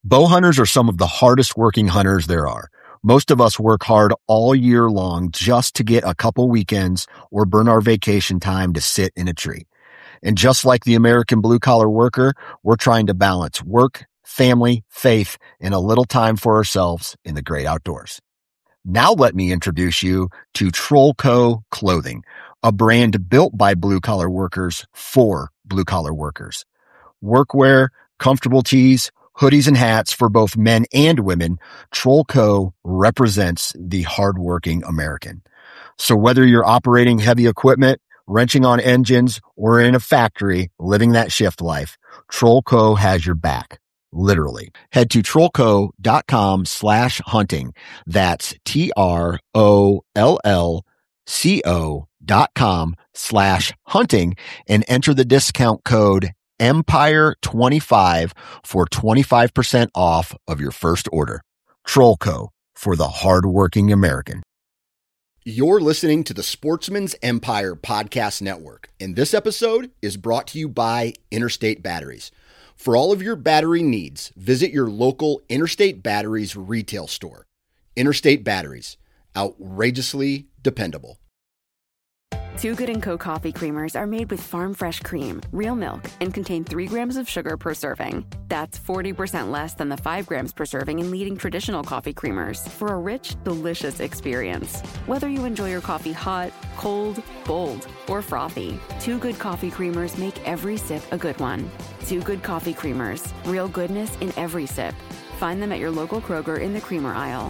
Bow hunters are some of the hardest working hunters there are. Most of us work hard all year long just to get a couple weekends or burn our vacation time to sit in a tree. And just like the American blue-collar worker, we're trying to balance work, family, faith, and a little time for ourselves in the great outdoors. Now let me introduce you to Trollco Clothing, a brand built by blue-collar workers for blue-collar workers. Workwear, comfortable tees, hoodies, and hats for both men and women, Trollco represents the hardworking American. So whether you're operating heavy equipment, wrenching on engines, or in a factory living that shift life, Trollco has your back. Literally. Head to trollco.com/hunting. That's TROLLCO.com/hunting and enter the discount code Empire25 for 25% off of your first order. Trollco, for the hardworking American. You're listening to the Sportsman's Empire Podcast Network, and this episode is brought to you by Interstate Batteries. For all of your battery needs, visit your local Interstate Batteries retail store. Interstate Batteries, outrageously dependable. Too Good & Co. coffee creamers are made with farm fresh cream, real milk, and contain 3 grams of sugar per serving. That's 40% less than the 5 grams per serving in leading traditional coffee creamers for a rich, delicious experience. Whether you enjoy your coffee hot, cold, bold, or frothy, Too Good coffee creamers make every sip a good one. Too Good coffee creamers, real goodness in every sip. Find them at your local Kroger in the creamer aisle.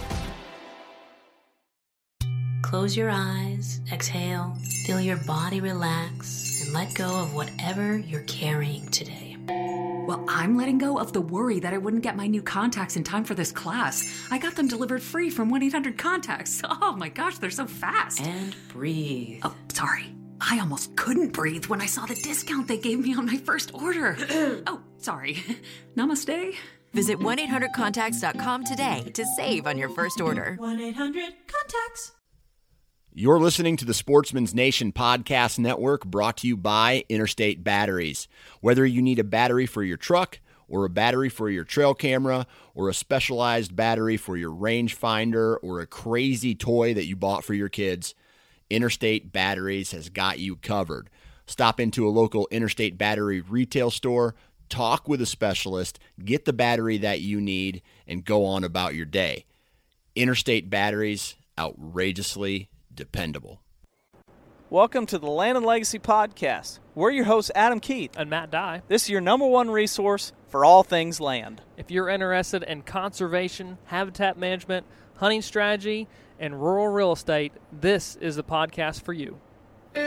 Close your eyes, exhale, feel your body relax, and let go of whatever you're carrying today. Well, I'm letting go of the worry that I wouldn't get my new contacts in time for this class. I got them delivered free from 1-800-CONTACTS. Oh my gosh, they're so fast. And breathe. Oh, sorry. I almost couldn't breathe when I saw the discount they gave me on my first order. Oh, sorry. Namaste. Visit 1-800-CONTACTS.com today to save on your first order. 1-800-CONTACTS. You're listening to the Sportsman's Nation Podcast Network, brought to you by Interstate Batteries. Whether you need a battery for your truck, or a battery for your trail camera, or a specialized battery for your rangefinder, or a crazy toy that you bought for your kids, Interstate Batteries has got you covered. Stop into a local Interstate Battery retail store, talk with a specialist, get the battery that you need, and go on about your day. Interstate Batteries, outrageously dependable. Welcome to the Land and Legacy Podcast. We're your hosts, Adam Keith and Matt Dye. This is your number one resource for all things land. If you're interested in conservation, habitat management, hunting strategy, and rural real estate, this is the podcast for you. All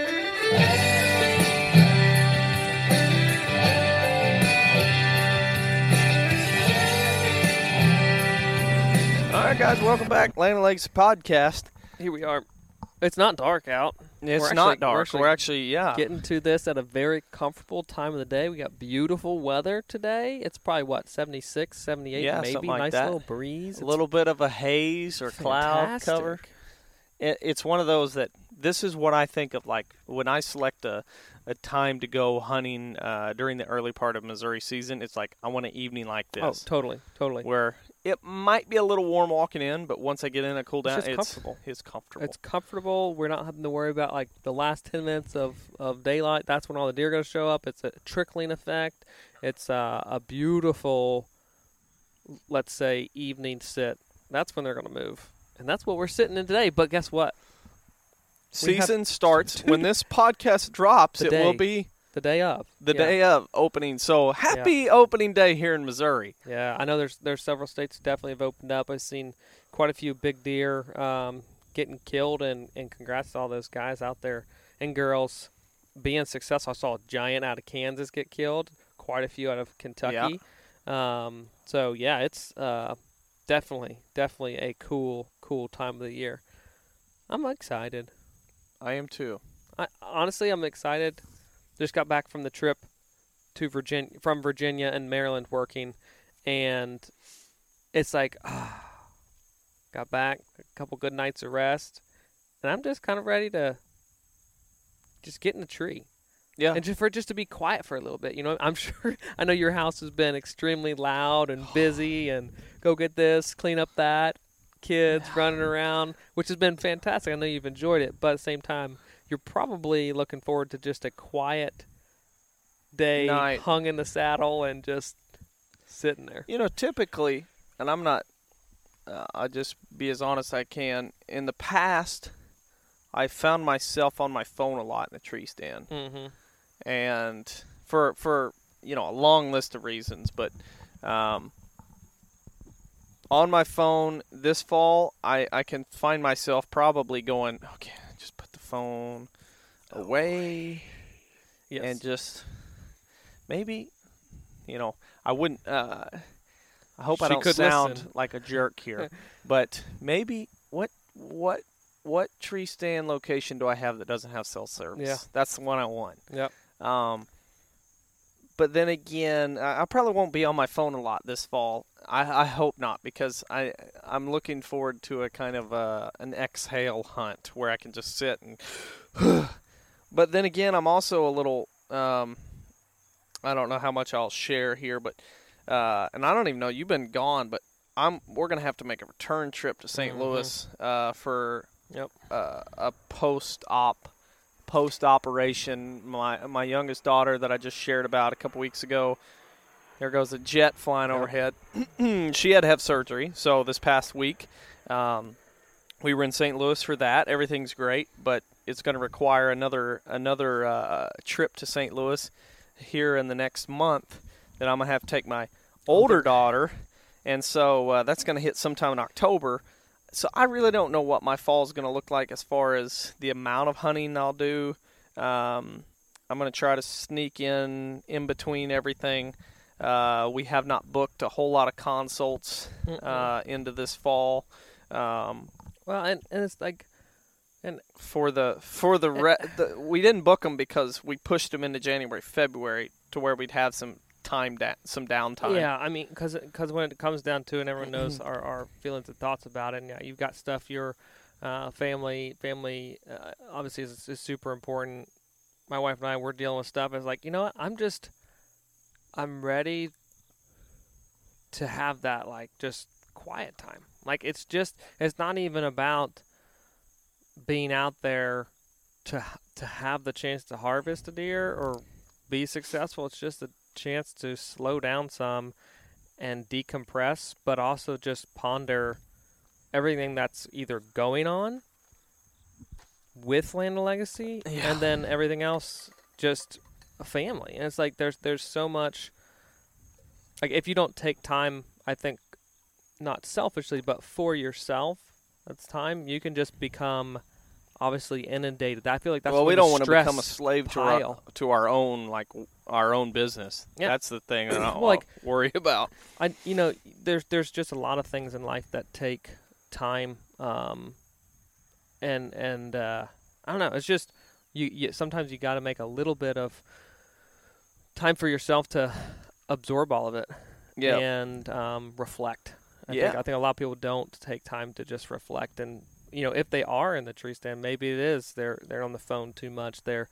right, guys, welcome back. Land and Legacy Podcast. Here we are. It's not dark out. It's not dark. We're actually getting to this at a very comfortable time of the day. We got beautiful weather today. It's probably, 76, 78 maybe. Like nice that. Little breeze. A little bit of a haze or cloud cover. It's one of those that this is what I think of, like, when I select a time to go hunting during the early part of Missouri season. It's like I want an evening like this. Oh, totally. Where it might be a little warm walking in, but once I get in, I cool down. It's comfortable. It's comfortable. It's comfortable. We're not having to worry about, like, the last 10 minutes of daylight. That's when all the deer are going to show up. It's a trickling effect. It's a beautiful, let's say, evening sit. That's when they're going to move. And that's what we're sitting in today. But guess what? Season starts when this podcast drops. It will be the day of. Day of opening. So happy opening day here in Missouri. Yeah, I know there's several states that definitely have opened up. I've seen quite a few big deer getting killed, and congrats to all those guys out there and girls being successful. I saw a giant out of Kansas get killed, quite a few out of Kentucky. Yeah. It's definitely a cool time of the year. I'm excited. I am too. I'm excited. Just got back from the trip to Virginia and Maryland working, and it's like, got back, a couple good nights of rest, and I'm just kind of ready to just get in the tree. Yeah. And for it just to be quiet for a little bit. I'm sure, I know your house has been extremely loud and busy and go get this, clean up that, kids running around, which has been fantastic. I know you've enjoyed it, but at the same time, you're probably looking forward to just a quiet day, hung in the saddle and just sitting there. Typically, and I'm not, I'll just be as honest as I can, in the past, I found myself on my phone a lot in the tree stand. Mm-hmm. And for a long list of reasons, but on my phone this fall, I can find myself probably going, okay, just put the phone away. Yes. And just maybe, I wouldn't, I hope I don't sound like a jerk here, but maybe what tree stand location do I have that doesn't have cell service? Yeah. That's the one I want. Yep. But then again, I probably won't be on my phone a lot this fall. I hope not, because I'm looking forward to a kind of an exhale hunt where I can just sit and. But then again, I'm also a little. I don't know how much I'll share here, but and I don't even know, you've been gone, but we're gonna have to make a return trip to St. Louis for a post-operation. My youngest daughter that I just shared about a couple weeks ago, there goes a jet flying overhead. She had to have surgery, so this past week we were in St. Louis for that. Everything's great, but it's going to require another trip to St. Louis here in the next month that I'm going to have to take my older daughter, and so that's going to hit sometime in October. So I really don't know what my fall is going to look like as far as the amount of hunting I'll do. I'm going to try to sneak in between everything. We have not booked a whole lot of consults into this fall. Well, and it's like, and we didn't book them because we pushed them into January, February to where we'd have some downtime. Yeah, I mean, because when it comes down to it, and everyone knows our feelings and thoughts about it, and you've got stuff your family obviously is super important. My wife and I, we're dealing with stuff. It's like, you know what, I'm ready to have that, like, just quiet time. Like, it's not even about being out there to have the chance to harvest a deer or be successful. It's just a chance to slow down some and decompress, but also just ponder everything that's either going on with Land of Legacy and then everything else, just a family. And it's like there's so much, like, if you don't take time, I think, not selfishly, but for yourself, that's time, you can just become obviously inundated. I feel like that's we don't want to become a slave to our own business. Yeah. That's the thing that I don't worry about. There's just a lot of things in life that take time, and I don't know. It's just you sometimes you got to make a little bit of time for yourself to absorb all of it and reflect. I think a lot of people don't take time to just reflect, and if they are in the tree stand, maybe it is they're on the phone too much. They're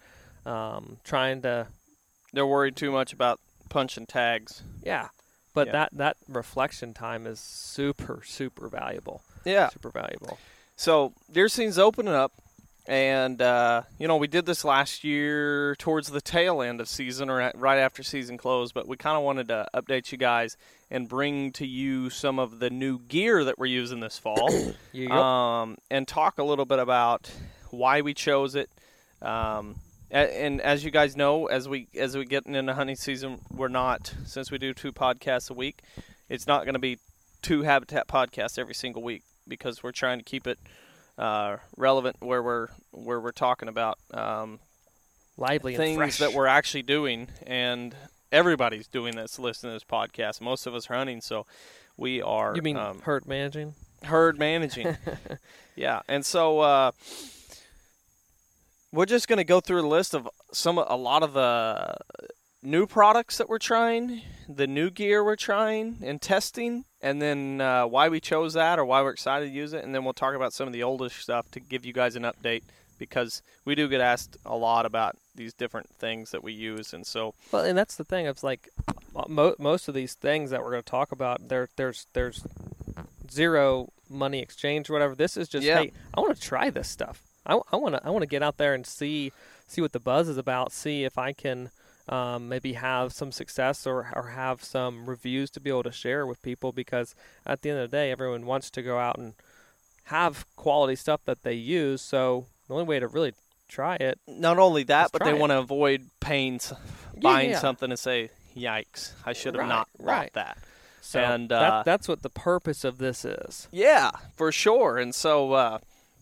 they're worried too much about punching tags. Yeah, but that reflection time is super, super valuable. Yeah, super valuable. So deer season's opening up, and we did this last year towards the tail end of season or right after season closed, but we kind of wanted to update you guys and bring to you some of the new gear that we're using this fall. And talk a little bit about why we chose it. And as you guys know, as we get into hunting season, we're not, since we do 2 podcasts a week, it's not going to be 2 habitat podcasts every single week, because we're trying to keep it relevant where we're talking about lively things and fresh that we're actually doing, and everybody's doing this, listening to this podcast. Most of us are hunting, so we are. You mean herd managing? Herd managing, yeah. And so we're just going to go through a list of a lot of the new products that we're trying, the new gear we're trying and testing, and then why we chose that or why we're excited to use it. And then we'll talk about some of the older stuff to give you guys an update, because we do get asked a lot about these different things that we use, and so. Well, and that's the thing. It's like most of these things that we're going to talk about. There's zero money exchange or whatever. This is just hey, I want to try this stuff. I want to get out there and see what the buzz is about. See if I can maybe have some success or have some reviews to be able to share with people, because at the end of the day, everyone wants to go out and have quality stuff that they use. So the only way to really try it. Not only that, but they want to avoid buying something and say, "Yikes! I should have not bought that." So and that's what the purpose of this is. Yeah, for sure. And so,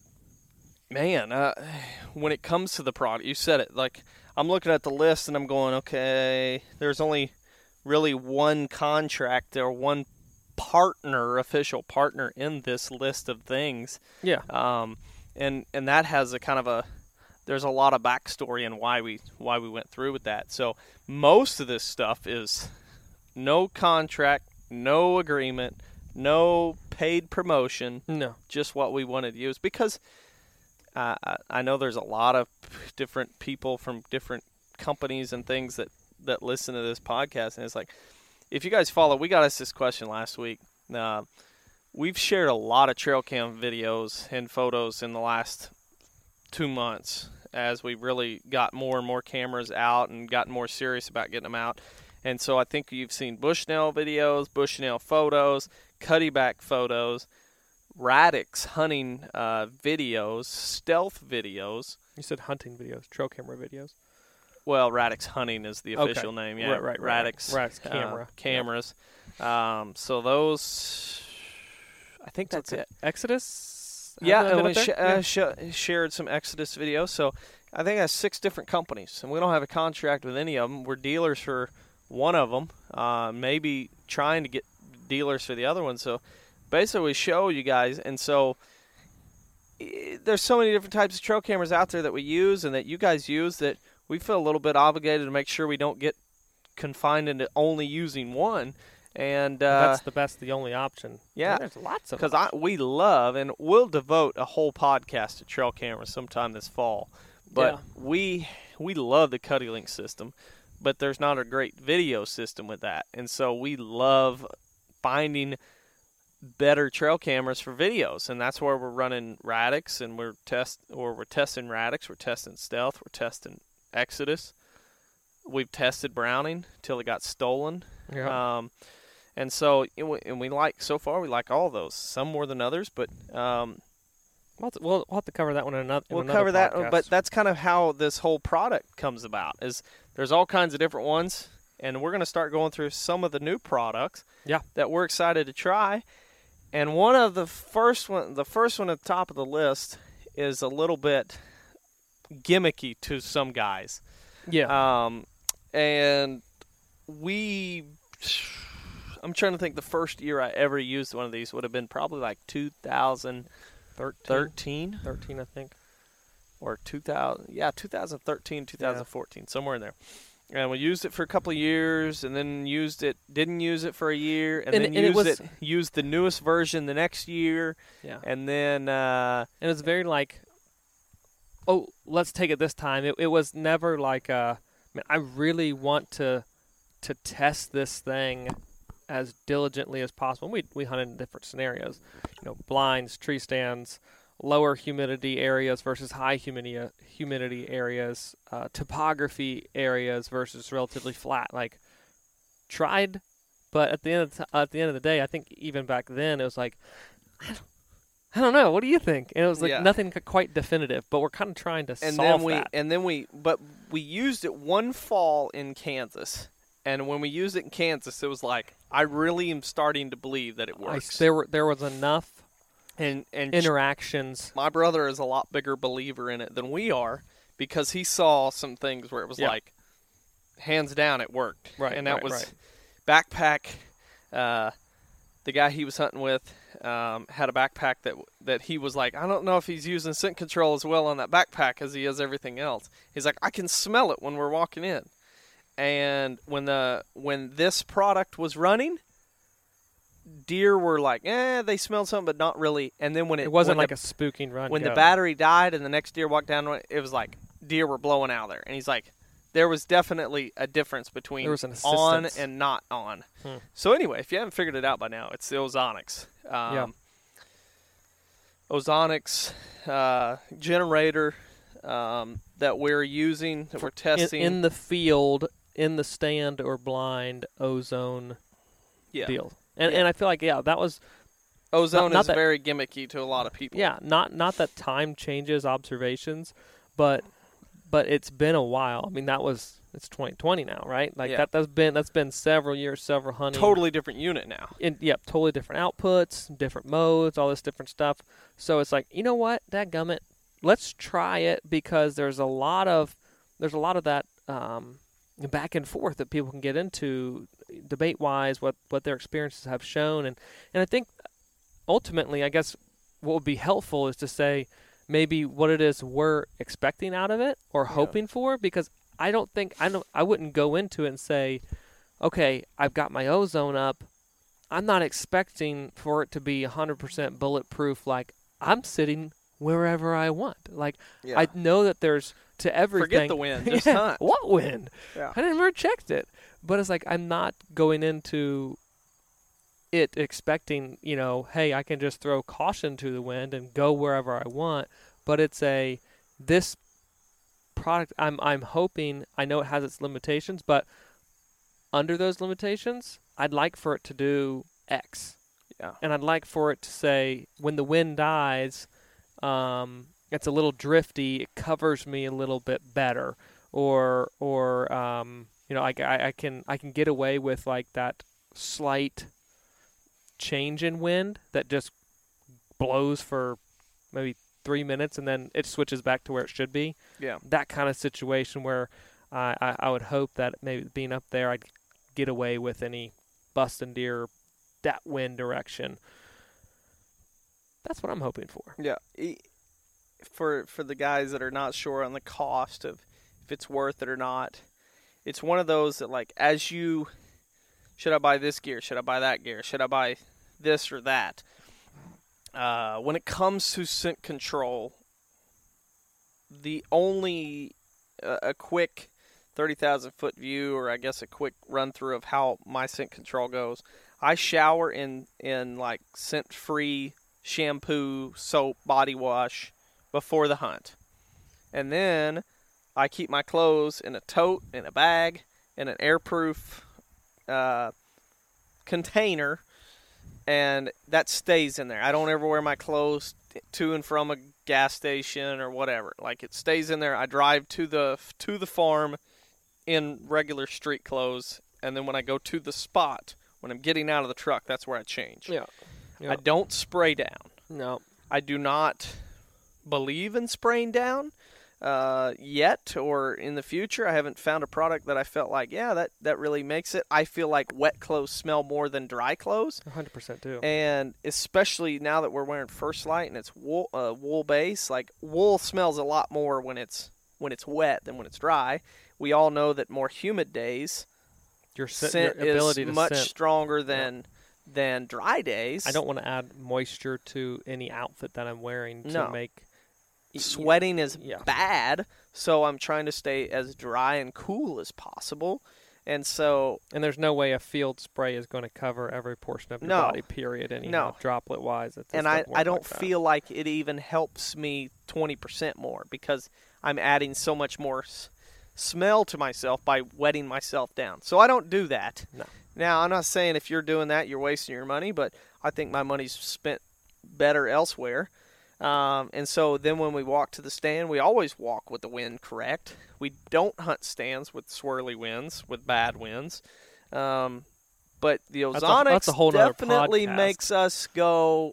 when it comes to the product, you said it. Like, I'm looking at the list and I'm going, okay, there's only really one contract or one official partner in this list of things. Yeah. And that has there's a lot of backstory in why we went through with that. So most of this stuff is no contract, no agreement, no paid promotion. No. Just what we wanted to use, because I know there's a lot of different people from different companies and things that listen to this podcast, and it's like, if you guys follow, we got us this question last week. We've shared a lot of trail cam videos and photos in the last 2 months as we really got more and more cameras out and gotten more serious about getting them out. And so I think you've seen Bushnell videos, Bushnell photos, Cuddyback photos, Radix hunting videos, stealth videos. You said hunting videos, trail camera videos. Well, Radix hunting is the official name. Yeah, right. Radix cameras. So those, I think that's it. Exodus? Yeah, and we shared some Exodus videos. So I think that's 6 different companies, and we don't have a contract with any of them. We're dealers for one of them, maybe trying to get dealers for the other one. So basically we show you guys, and so there's so many different types of trail cameras out there that we use and that you guys use that we feel a little bit obligated to make sure we don't get confined into only using one. And that's the only option. Yeah, there's lots of. Because we love, and we'll devote a whole podcast to trail cameras sometime this fall. But we love the CuddyLink system, but there's not a great video system with that, and so we love finding better trail cameras for videos, and that's where we're running Radix, and we're testing Radix, we're testing Stealth, we're testing Exodus. We've tested Browning till it got stolen. Yeah. And so, we like all those. Some more than others, but we'll have to cover that one in another. We'll cover that, but that's kind of how this whole product comes about. Is there's all kinds of different ones, and we're going to start going through some of the new products. That we're excited to try. And one of the first one at the top of the list is a little bit gimmicky to some guys. Yeah. And I'm trying to think, the first year I ever used one of these would have been probably like 2013, I think. Or 2013, 2014, somewhere in there. And we used it for a couple of years, and then didn't use it for a year, and then used the newest version the next year. Yeah. And then and it was very like, oh, let's take it this time. It was never like I really want to test this thing as diligently as possible. We hunted in different scenarios, blinds, tree stands, lower humidity areas versus high humidity areas, topography areas versus relatively flat. Like, tried, but at the end of the day, I think even back then it was like, I don't know. What do you think? And it was like nothing quite definitive, but we're kind of trying to solve that. But we used it one fall in Kansas. And when we used it in Kansas, it was like, I really am starting to believe that it works. There was enough and interactions. My brother is a lot bigger believer in it than we are, because he saw some things where it was like, hands down, it worked. Right. And that was backpack. The guy he was hunting with had a backpack that he was like, I don't know if he's using scent control as well on that backpack as he is everything else. He's like, I can smell it when we're walking in. And when this product was running, deer were like, they smelled something, but not really. And then when it wasn't like a spooking run. When the battery died and the next deer walked down, it was like deer were blowing out of there. And he's like, there was definitely a difference between on and not on. So anyway, if you haven't figured it out by now, it's the Ozonics. Ozonics generator that we're using, that we're testing. In the field, in the stand or blind, ozone deal. And I feel like, that was... Ozone is very gimmicky to a lot of people. Yeah, not that time changes observations, but it's been a while. I mean, it's 2020 now, right? Like that's been several years, several hunting. Totally different unit now. Totally different outputs, different modes, all this different stuff. So it's like, you know what, dadgummit, let's try it, because there's a lot of that back and forth that people can get into debate wise, what their experiences have shown, and I think ultimately, I guess what would be helpful is to say maybe what it is we're expecting out of it or hoping for, because I wouldn't go into it and say, okay, I've got my ozone up. I'm not expecting for it to be 100% bulletproof. Like, I'm sitting wherever I want. Like, I know that there's to everything. Forget the wind. Just hunt. What wind? Yeah. I never checked it. But it's like, I'm not going into it expecting, hey, I can just throw caution to the wind and go wherever I want. But it's this product, I'm hoping, I know it has its limitations, but under those limitations, I'd like for it to do X. Yeah. And I'd like for it to say, when the wind dies, it's a little drifty, it covers me a little bit better. Or I can get away with like that slight change in wind that just blows for maybe 3 minutes and then it switches back to where it should be. Yeah. That kind of situation where I would hope that maybe being up there, I'd get away with any busting deer that wind direction. That's what I'm hoping for. Yeah. For the guys that are not sure on the cost of if it's worth it or not, it's one of those that, like, should I buy this gear? Should I buy that gear? Should I buy this or that? When it comes to scent control, the only a quick 30,000-foot view, or I guess a quick run-through of how my scent control goes, I shower in like scent-free shampoo, soap, body wash before the hunt. And then I keep my clothes in a tote, in a bag, in an airproof container, and that stays in there. I don't ever wear my clothes to and from a gas station or whatever. Like, it stays in there. I drive to the farm in regular street clothes, and then when I go to the spot, when I'm getting out of the truck, that's where I change. Yeah. I don't spray down. No. I do not believe in spraying down yet, or in the future. I haven't found a product that I felt like, that really makes it. I feel like wet clothes smell more than dry clothes. 100% too. And especially now that we're wearing First Light and it's wool base, like, wool smells a lot more when it's wet than when it's dry. We all know that more humid days, your scent is much stronger than dry days. I don't want to add moisture to any outfit that I'm wearing to make... Sweating is bad, so I'm trying to stay as dry and cool as possible. And there's no way a field spray is going to cover every portion of your body, period, anyhow, droplet-wise. And I don't feel like it even helps me 20% more, because I'm adding so much more smell to myself by wetting myself down. So I don't do that. No. Now, I'm not saying if you're doing that, you're wasting your money, but I think my money's spent better elsewhere. And so then when we walk to the stand, we always walk with the wind correct. We don't hunt stands with swirly winds, with bad winds. But the Ozonics definitely makes us go,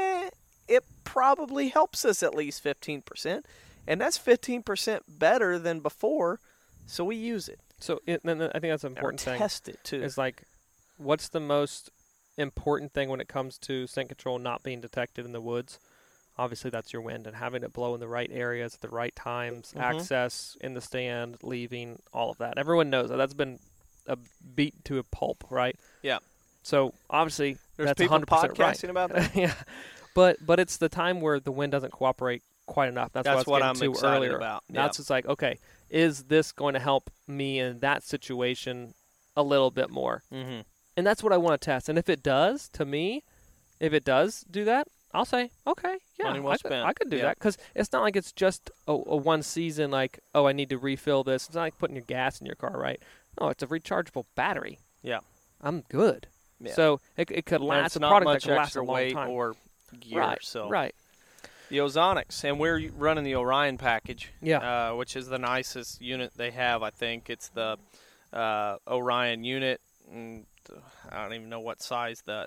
it probably helps us at least 15%. And that's 15% better than before, so we use it. So I think that's an important thing. Test it, too. Is like, what's the most important thing when it comes to scent control not being detected in the woods? Obviously, that's your wind, and having it blow in the right areas at the right times, access in the stand, leaving, all of that. Everyone knows that. That's been a beat to a pulp, right? Yeah. So, obviously, there's that's people 100% podcasting right. about that. Yeah. But it's the time where the wind doesn't cooperate quite enough. That's what I I'm was getting to excited earlier. about. That's just like, okay, is this going to help me in that situation a little bit more? Mm-hmm. And that's what I want to test. And if it does, to me, if it does do that, I'll say, okay, yeah, Money well spent. I could do that. Because it's not like it's just a one season, like, oh, I need to refill this. It's not like putting your gas in your car, right? No, it's a rechargeable battery. Yeah. I'm good. Yeah. So it could last. It's a not product much that could last extra a long weight time. or gear. Right, so. right. The Ozonics, and we're running the Orion package, which is the nicest unit they have. I think it's the Orion unit. And I don't even know what size that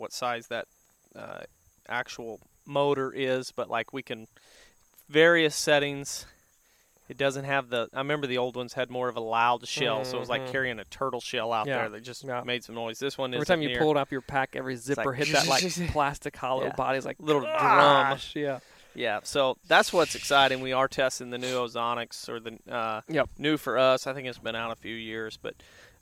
actual motor is, but like we can various settings. It doesn't have I remember the old ones had more of a loud shell, so it was like carrying a turtle shell out there that just made some noise. This one is every time you pulled up your pack, every zipper hit that like plastic hollow body. It's like little drum. Yeah, so that's what's exciting. We are testing the new Ozonics, or the new for us. I think it's been out a few years, but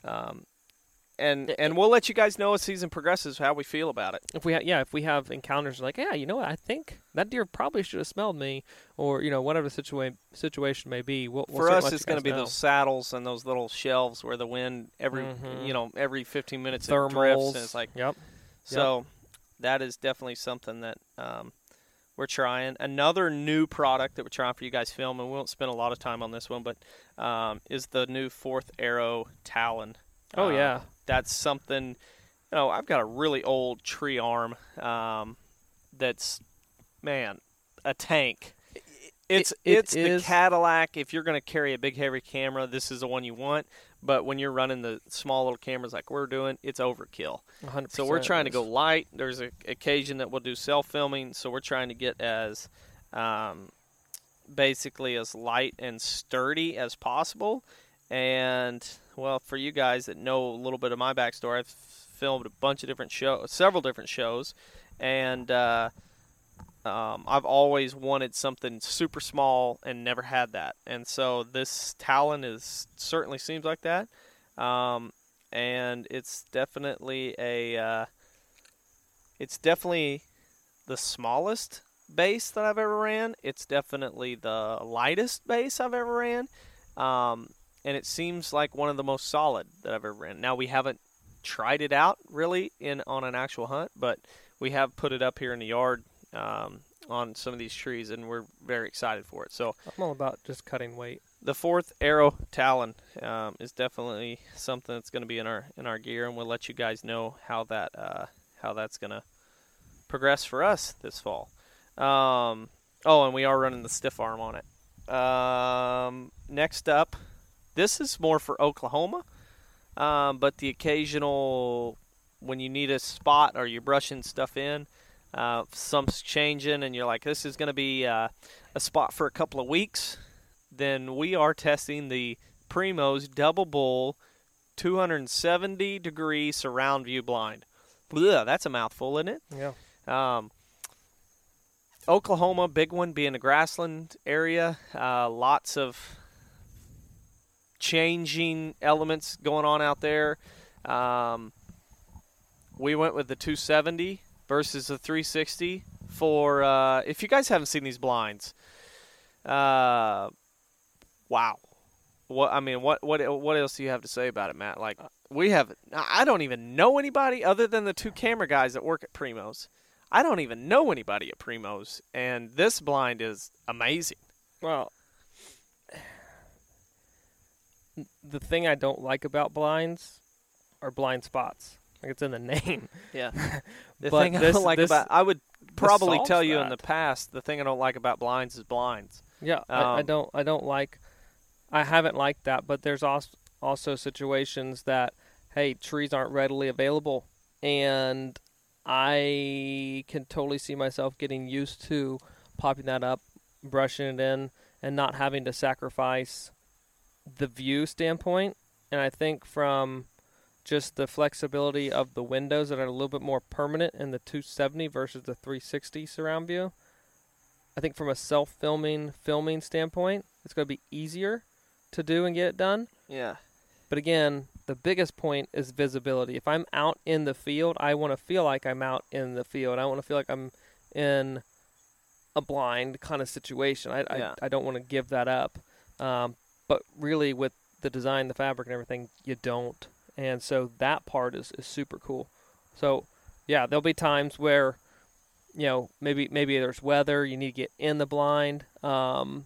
and we'll let you guys know as season progresses how we feel about it. If we have encounters like, yeah, you know what, I think that deer probably should have smelled me, or whatever the situation may be. We'll for us, it's going to be those saddles and those little shelves where the wind every 15 minutes thermals, it drifts, and it's like So that is definitely something that we're trying. Another new product that we're trying for you guys film, and we won't spend a lot of time on this one, but is the new 4th Arrow Talon. Oh yeah. That's something, I've got a really old tree arm that's, man, a tank. It's the Cadillac. If you're going to carry a big, heavy camera, this is the one you want. But when you're running the small little cameras like we're doing, it's overkill. 100%. So we're trying to go light. There's an occasion that we'll do self-filming, so we're trying to get as basically as light and sturdy as possible. And, well, for you guys that know a little bit of my backstory, I've filmed a bunch of different shows, several different shows, and I've always wanted something super small and never had that. And so this Talon certainly seems like that. And it's definitely the smallest base that I've ever ran. It's definitely the lightest base I've ever ran. And it seems like one of the most solid that I've ever ran. Now, we haven't tried it out really on an actual hunt, but we have put it up here in the yard on some of these trees, and we're very excited for it. So I'm all about just cutting weight. The 4th Arrow Talon is definitely something that's going to be in our gear, and we'll let you guys know how that's going to progress for us this fall. And we are running the stiff arm on it. Next up, this is more for Oklahoma, but the occasional when you need a spot or you're brushing stuff in, some's changing, and you're like, this is going to be a spot for a couple of weeks, then we are testing the Primos Double Bull 270-degree surround view blind. Blah, that's a mouthful, isn't it? Yeah. Oklahoma, big one, being a grassland area. Lots of changing elements going on out there. We went with the 270 versus the 360 for if you guys haven't seen these blinds. Wow. What else do you have to say about it, Matt? Like, I don't even know anybody other than the two camera guys that work at Primos. I don't even know anybody at Primos, and this blind is amazing. Well, the thing I don't like about blinds are blind spots. Like, it's in the name. Yeah. I would probably tell you in the past, the thing I don't like about blinds is blinds. Yeah, I haven't liked that, but there's also situations that, hey, trees aren't readily available, and I can totally see myself getting used to popping that up, brushing it in, and not having to sacrifice the view standpoint. And I think from just the flexibility of the windows that are a little bit more permanent in the 270 versus the 360 surround view, I think from a filming standpoint, it's going to be easier to do and get it done. Yeah. But again, the biggest point is visibility. If I'm out in the field, I want to feel like I'm out in the field. I want to feel like I'm in a blind kind of situation. I don't want to give that up. But really, with the design, the fabric, and everything, you don't. And so that part is super cool. So, yeah, there'll be times where, maybe there's weather, you need to get in the blind. And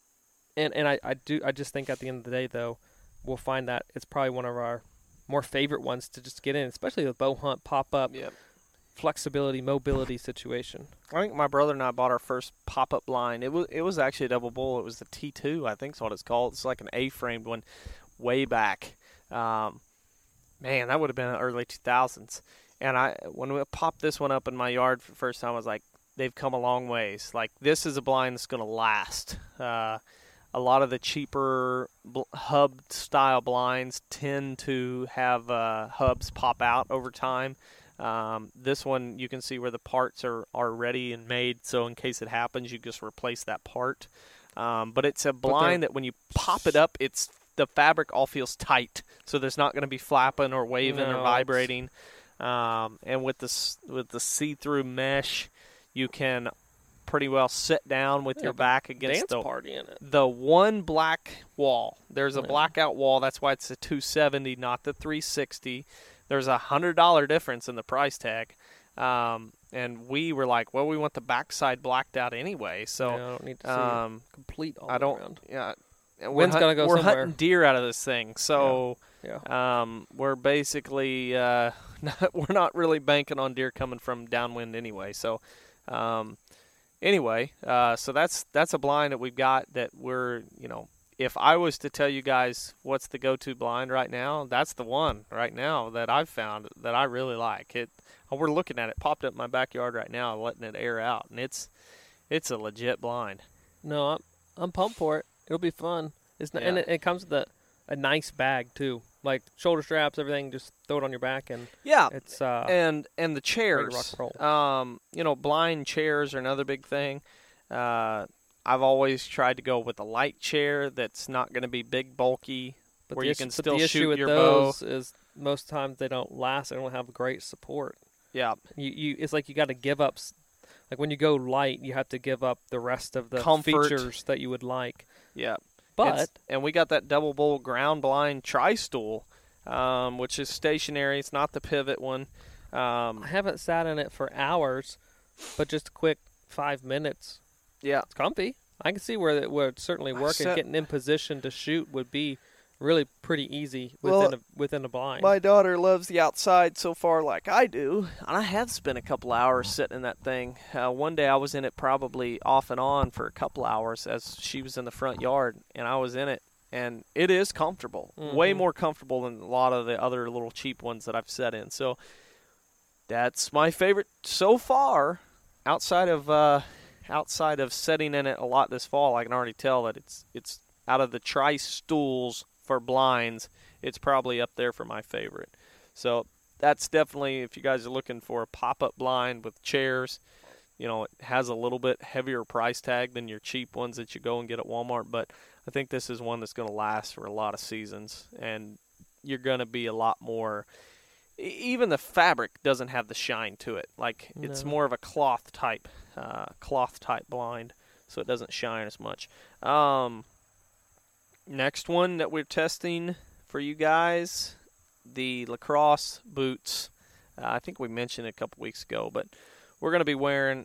I just think at the end of the day, though, we'll find that it's probably one of our more favorite ones to just get in, especially with bow hunt, pop-up, flexibility, mobility situation. I think my brother and I bought our first pop-up blind. It was actually a double bull. It was the T2, I think is what it's called. It's like an A-framed one way back. Man, that would have been in the early 2000s. And when we popped this one up in my yard for the first time, I was like, they've come a long ways. Like, this is a blind that's going to last. A lot of the cheaper hub-style blinds tend to have hubs pop out over time. This one, you can see where the parts are ready and made, so in case it happens, you just replace that part. But it's a blind that when you pop it up, the fabric all feels tight, so there's not going to be flapping or waving or vibrating. And with the see-through mesh, you can pretty well sit down with your back against the one black wall. There's a blackout wall. That's why it's a $270, not the $360. There's a $100 difference in the price tag. And we were like, well, we want the backside blacked out anyway. So I don't need to see complete all around. Yeah. Wind's going to go somewhere. We're hunting deer out of this thing. So we're basically we're not really banking on deer coming from downwind anyway. So anyway, so that's a blind that we've got that we're, if I was to tell you guys what's the go-to blind right now, that's the one right now that I've found that I really like. We're looking at it, popped up in my backyard right now, letting it air out, and it's a legit blind. No, I'm pumped for it. It'll be fun. And it comes with a nice bag too, like shoulder straps, everything. Just throw it on your back, and it's and the chairs. Rock and roll. Blind chairs are another big thing. I've always tried to go with a light chair that's not going to be big, bulky, where you can still shoot your bow. The issue with those is most times they don't last. They don't have great support. Yeah, it's like you got to give up. Like when you go light, you have to give up the rest of the features that you would like. Yeah, and we got that double bull ground blind tri-stool, which is stationary. It's not the pivot one. I haven't sat in it for hours, but just a quick 5 minutes. Yeah, it's comfy. I can see where it would certainly work, and getting in position to shoot would be really pretty easy within a blind. My daughter loves the outside so far like I do, and I have spent a couple hours sitting in that thing. One day I was in it probably off and on for a couple hours as she was in the front yard, and I was in it, and it is comfortable. Mm-hmm. Way more comfortable than a lot of the other little cheap ones that I've sat in. So that's my favorite so far, outside of sitting in it a lot this fall. I can already tell that it's out of the tri-stools for blinds, it's probably up there for my favorite. So that's definitely, if you guys are looking for a pop-up blind with chairs, it has a little bit heavier price tag than your cheap ones that you go and get at Walmart, but I think this is one that's going to last for a lot of seasons, and you're going to be a lot more. Even the fabric doesn't have the shine to it. Like, it's more of a cloth type blind, so it doesn't shine as much. Next one that we're testing for you guys, the Lacrosse boots. I think we mentioned it a couple weeks ago, but we're going to be wearing,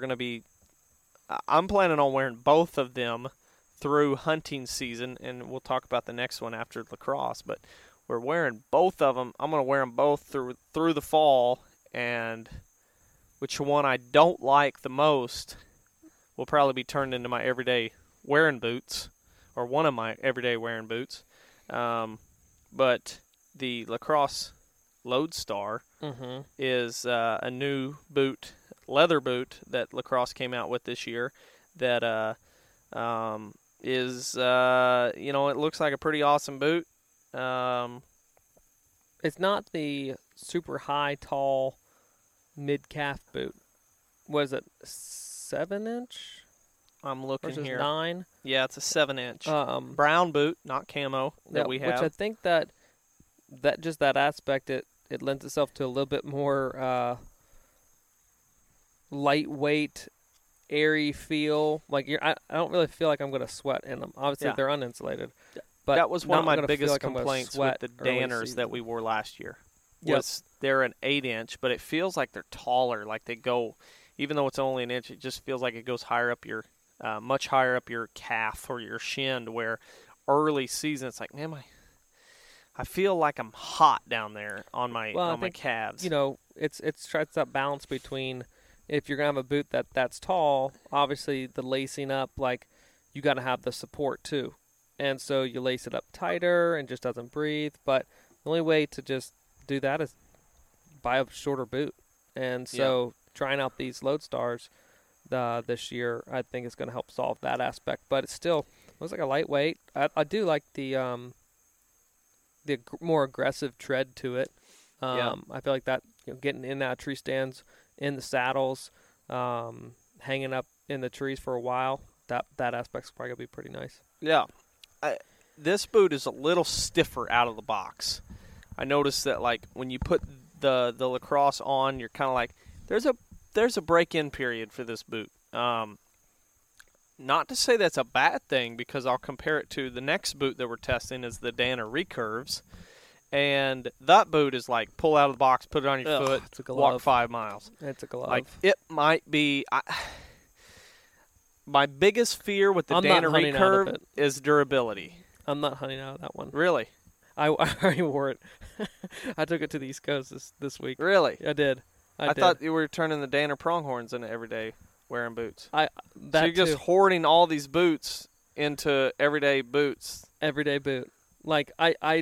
I'm planning on wearing both of them through hunting season, and we'll talk about the next one after Lacrosse, but we're wearing both of them. I'm going to wear them both through the fall, and which one I don't like the most will probably be turned into my everyday wearing boots, or one of my everyday wearing boots. But the Lacrosse Lodestar is a new boot, leather boot that Lacrosse came out with this year that is, it looks like a pretty awesome boot. It's not the super high, tall, mid-calf boot. Was it 7-inch? I'm looking versus here. 9. Yeah, it's a 7-inch. Brown boot, not camo, that we have. Which I think that just that aspect, it lends itself to a little bit more lightweight airy feel. Like I don't really feel like I'm going to sweat in them. Obviously, they're uninsulated. But that was one of my biggest like complaints with the Danners that we wore last year. Was they're an 8-inch, but it feels like they're taller. Like they go, even though it's only an inch, it just feels like it goes higher up your, much higher up your calf or your shin. Where early season, it's like, man, I feel like I'm hot down there on my my calves. You know, it's that balance between if you're gonna have a boot that's tall, obviously the lacing up, like you got to have the support too, and so you lace it up tighter and just doesn't breathe. But the only way to just do that is buy a shorter boot, and so trying out these Lodestars this year, I think is going to help solve that aspect. But it looks like a lightweight. I do like the more aggressive tread to it. I feel like that, getting in that tree stands, in the saddles, hanging up in the trees for a while, that aspect's probably going to be pretty nice. Yeah. This boot is a little stiffer out of the box. I noticed that, like, when you put the Lacrosse on, you're kind of like, there's a break-in period for this boot. Not to say that's a bad thing, because I'll compare it to the next boot that we're testing is the Danner Recurves. And that boot is like, pull out of the box, put it on your foot, walk 5 miles. It's a glove. Like, it might be... my biggest fear with the Danner Recurve is durability. I'm not hunting out of that one. Really? I already wore it. I took it to the East Coast this week. Really? I did. I thought you were turning the Danner pronghorns into every day wearing boots. So you're just hoarding all these boots into everyday boots. Everyday boot. Like, I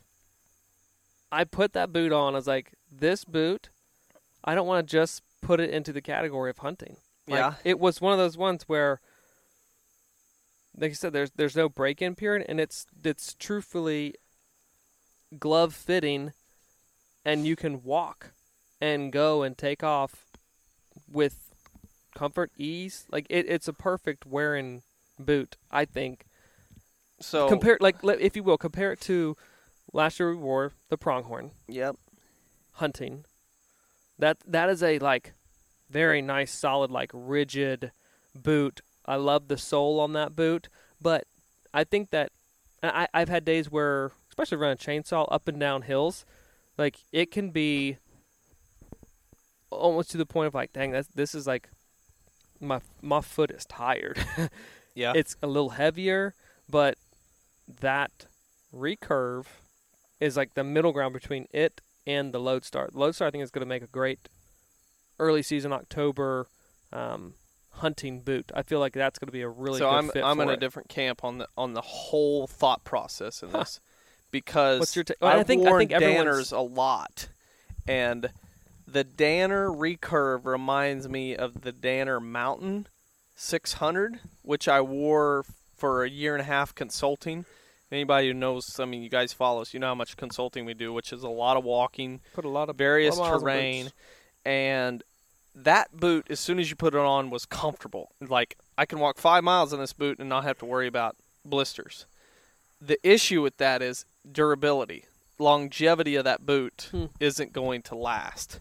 put that boot on. I was like, this boot, I don't want to just put it into the category of hunting. Like, it was one of those ones where, like you said, there's no break-in period, and it's truthfully glove fitting, and you can walk and go and take off with comfort, ease. Like, it's a perfect wearing boot, I think. So compare it to last year we wore the pronghorn. Yep. Hunting. That is a, like, very nice, solid, like, rigid boot. I love the sole on that boot, but I think that I've had days where, especially running a chainsaw up and down hills, like, it can be almost to the point of, like, dang, this is like, my foot is tired. Yeah. It's a little heavier, but that Recurve is like the middle ground between it and the Lodestar. The Lodestar, I think, is going to make a great early season October hunting boot. I feel like that's going to be a really good fit. So I'm in a different camp on the whole thought process in this, because what's your I've worn Danners a lot, and the Danner Recurve reminds me of the Danner Mountain 600, which I wore for a year and a half consulting. Anybody who knows, I mean, you guys follow us, you know how much consulting we do, which is a lot of walking, various terrain, and that boot, as soon as you put it on, was comfortable. Like, I can walk 5 miles in this boot and not have to worry about blisters. The issue with that is durability. Longevity of that boot isn't going to last.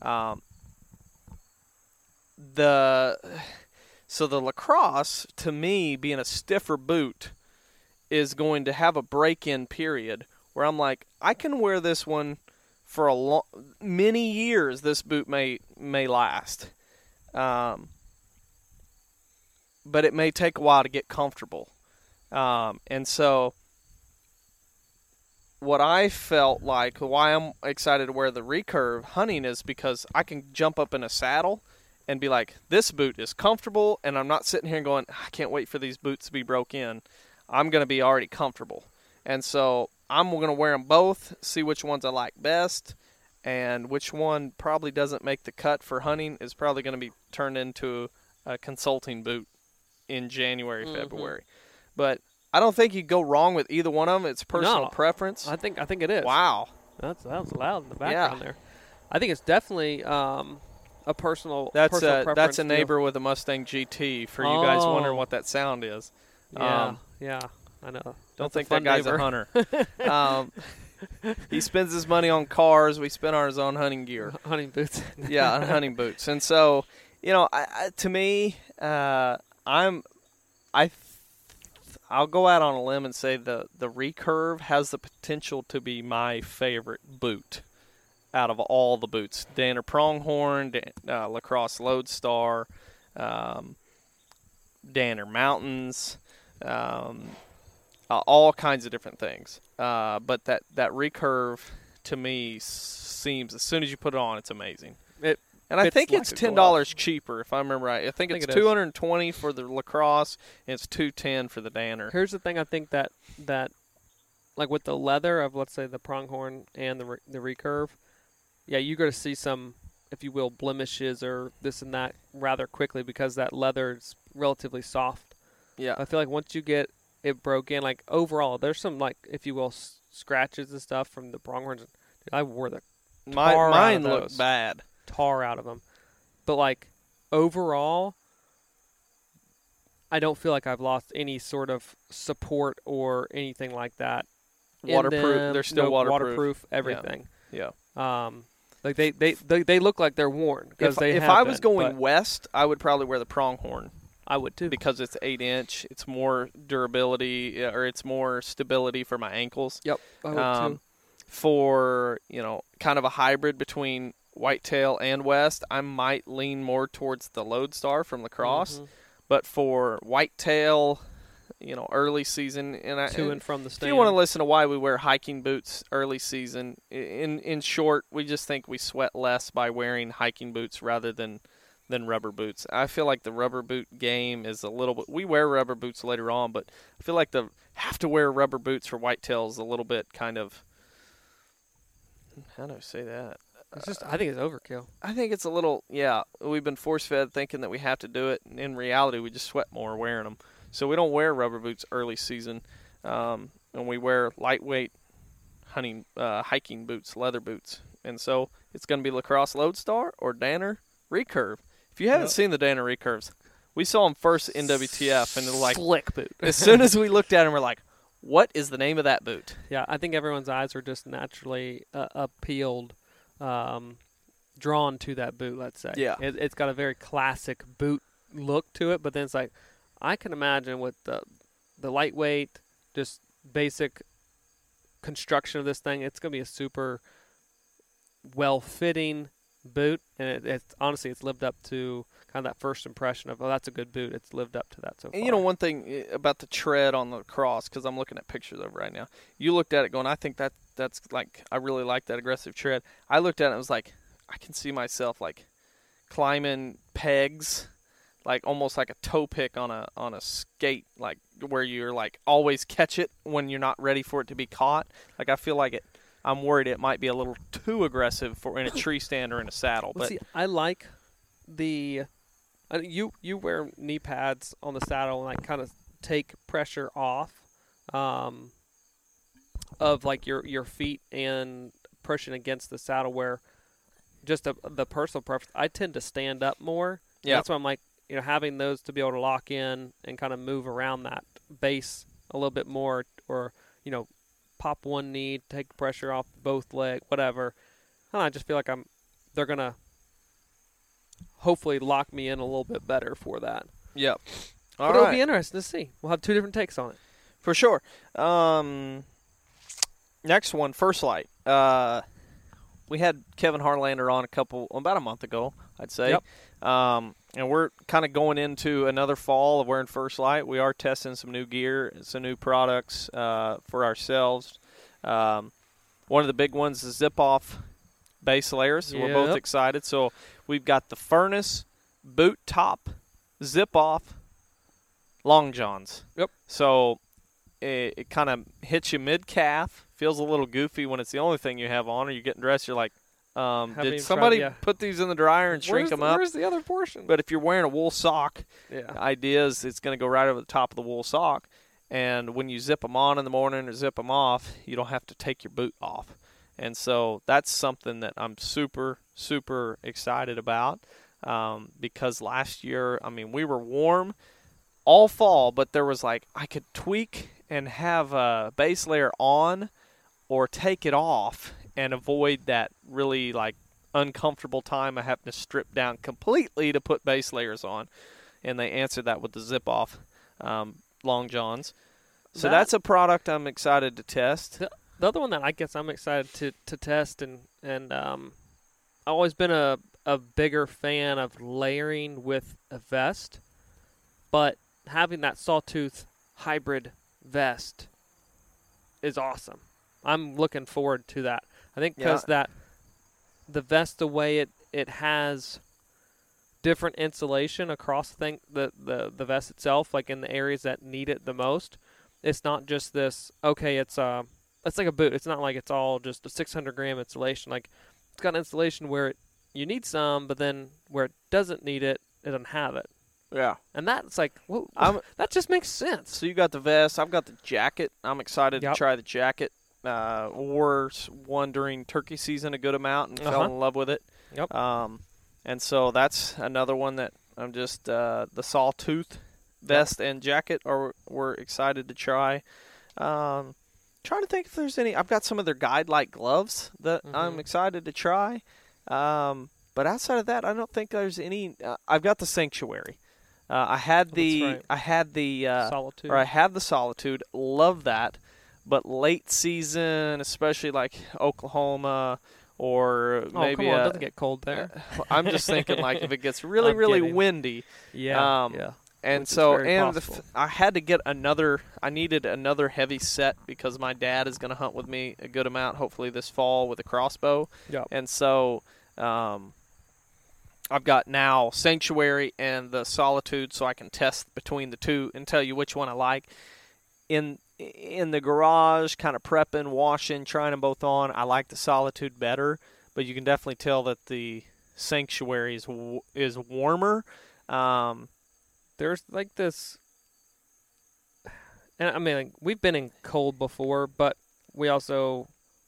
So the Lacrosse, to me, being a stiffer boot, is going to have a break-in period where I'm like, I can wear this one for many years. This boot may last, but it may take a while to get comfortable. And so what I felt like, why I'm excited to wear the Recurve hunting, is because I can jump up in a saddle and be like, this boot is comfortable, and I'm not sitting here going, I can't wait for these boots to be broke in. I'm going to be already comfortable. And so I'm going to wear them both, see which ones I like best, and which one probably doesn't make the cut for hunting is probably going to be turned into a consulting boot in January, February. But I don't think you go wrong with either one of them. It's personal preference. I think it is. Wow. That was loud in the background there. I think it's definitely a personal preference. That's a neighbor with a Mustang GT, for you guys wondering what that sound is. Yeah, I know. Don't think that guy's a hunter. He spends his money on cars. We spend ours on hunting gear. Hunting boots. Yeah, on hunting boots. And so To me, I'll go out on a limb and say the Recurve has the potential to be my favorite boot out of all the boots. Danner Pronghorn, Lacrosse Lodestar, Danner Mountains, all kinds of different things. But that Recurve to me seems, as soon as you put it on, it's amazing. And I think it's $10 cheaper, if I remember right. I think it's $220 for the Lacrosse, and it's $210 for the Danner. Here's the thing: I think that like with the leather of, let's say, the Pronghorn and the Recurve, yeah, you're going to see some, if you will, blemishes or this and that rather quickly because that leather is relatively soft. Yeah, I feel like once you get it broke in, like overall, there's some, like, if you will, scratches and stuff from the Pronghorns. I wore the mine looked bad. Tar out of them, but like overall I don't feel like I've lost any sort of support or anything like that. Waterproof, they're still waterproof everything. Yeah. Like they look like they're worn because if I was going west, I would probably wear the Pronghorn. I would too, because it's 8-inch. It's more durability, or it's more stability for my ankles. Yep, I would too. For kind of a hybrid between Whitetail and West, I might lean more towards the Lodestar from Lacrosse. Mm-hmm. But for Whitetail, early season, and from the stand. If you want to listen to why we wear hiking boots early season, in short, we just think we sweat less by wearing hiking boots rather than rubber boots. I feel like the rubber boot game is a little bit. We wear rubber boots later on, but I feel like have to wear rubber boots for Whitetail is a little bit kind of. How do I say that? It's just, I think it's overkill. I think it's a little, we've been force-fed thinking that we have to do it. And in reality, we just sweat more wearing them. So we don't wear rubber boots early season. And we wear lightweight hiking boots, leather boots. And so it's going to be Lacrosse Lodestar or Danner Recurve. If you haven't seen the Danner Recurves, we saw them first in WTF. And they're like, slick boot. As soon as we looked at them, we're like, what is the name of that boot? Yeah, I think everyone's eyes are just naturally appealed. Drawn to that boot, let's say. Yeah. It's got a very classic boot look to it, but then it's like, I can imagine with the lightweight, just basic construction of this thing, it's going to be a super well-fitting boot, and it's honestly, it's lived up to kind of that first impression of, that's a good boot. It's lived up to that so far. And one thing about the tread on the Lacrosse, because I'm looking at pictures of it right now, you looked at it going, I think that's like, I really like that aggressive tread. I looked at it and it was like, I can see myself like climbing pegs, like almost like a toe pick on a skate, like where you're like always catch it when you're not ready for it to be caught. Like I feel like I'm worried it might be a little too aggressive for in a tree stand or in a saddle. But see, I like you wear knee pads on the saddle and like kind of take pressure off of like your feet and pushing against the saddle, where just the personal preference, I tend to stand up more. Yeah. That's why I'm like, having those to be able to lock in and kind of move around that base a little bit more, or, pop one knee, take pressure off both legs, whatever. I just feel like they're going to hopefully lock me in a little bit better for that. Yep. But it'll be interesting to see. We'll have two different takes on it. For sure. Next one, First Light. We had Kevin Harlander on about a month ago, I'd say. Yep. And we're kind of going into another fall of wearing First Light. We are testing some new gear, some new products for ourselves. One of the big ones is zip-off base layers. So we're both excited. So we've got the Furnace, boot top, zip-off, long johns. Yep. So it kind of hits you mid-calf. Feels a little goofy when it's the only thing you have on, or you're getting dressed, you're like, did somebody put these in the dryer and shrink them up? Where's the other portion? But if you're wearing a wool sock, the idea is it's going to go right over the top of the wool sock. And when you zip them on in the morning or zip them off, you don't have to take your boot off. And so that's something that I'm super, super excited about because last year, we were warm all fall, but there was like I could tweak and have a base layer on or take it off and avoid that really like uncomfortable time of having to strip down completely to put base layers on. And they answered that with the zip-off long johns. So that's a product I'm excited to test. The other one that I guess I'm excited to test, and I've always been a bigger fan of layering with a vest, but having that Sawtooth hybrid vest is awesome. I'm looking forward to that. I think because the vest, the way it has different insulation across the vest itself, like in the areas that need it the most. It's not just this, okay, it's like a boot. It's not like it's all just a 600-gram insulation. Like, it's got insulation where you need some, but then where it doesn't need it, it doesn't have it. Yeah. And that's like, that just makes sense. So you got the vest. I've got the jacket. I'm excited to try the jacket. Wore one during turkey season a good amount and fell in love with it. Yep. And so that's another one that I'm just the Sawtooth vest and jacket we're excited to try. Trying to think if there's any. I've got some of their guide-like gloves that I'm excited to try. But outside of that, I don't think there's any. I've got the Sanctuary. I had the Solitude. Or I had the Solitude. Love that. But late season, especially like Oklahoma or maybe it doesn't get cold there. I'm just thinking like if it gets really, really windy. Yeah. And I had to get I needed another heavy set because my dad is going to hunt with me a good amount, hopefully this fall with a crossbow. Yep. And so I've got now Sanctuary and the Solitude, so I can test between the two and tell you which one I like. In the garage, kind of prepping, washing, trying them both on, I like the Solitude better, but you can definitely tell that the Sanctuary is warmer. There's like this, and I mean, like, we've been in cold before, but we also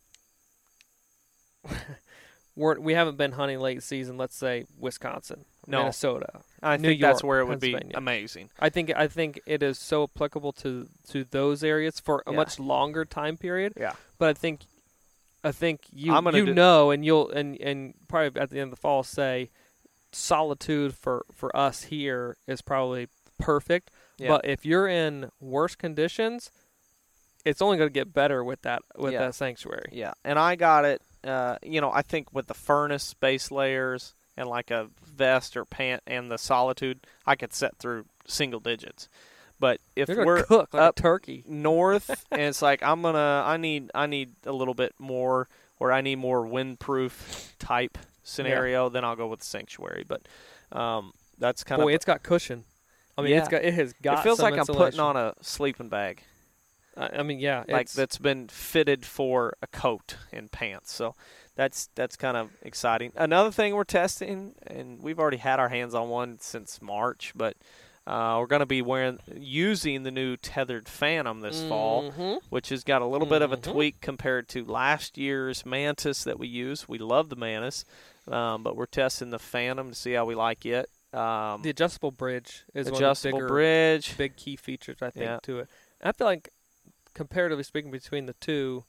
we haven't been hunting late season. Let's say Wisconsin, Minnesota, I New think York, that's where it would be Pennsylvania. amazing. I think it is so applicable to those areas for a much longer time period. Yeah, but I think you know, and you'll and probably at the end of the fall say Solitude for us here is probably perfect. Yeah. But if you're in worse conditions, it's only going to get better with that Sanctuary. Yeah, and I got it. I think with the furnace base layers and like a vest or pant and the Solitude, I could set through single digits. But if we're cook like up a turkey north, and it's like I need a little bit more, or I need more windproof type scenario, then I'll go with the Sanctuary. But that's kind of it's got cushion. I mean, it has got. It feels some like insulation. I'm putting on a sleeping bag. I mean, yeah, like that's been fitted for a coat and pants. So that's kind of exciting. Another thing we're testing, and we've already had our hands on one since March, but we're going to be using the new tethered Phantom this fall, which has got a little bit of a tweak compared to last year's Mantis that we used. We love the Mantis, but we're testing the Phantom to see how we like it. The adjustable bridge is one of the big key features, I think, to it. And I feel like, comparatively speaking, between the two,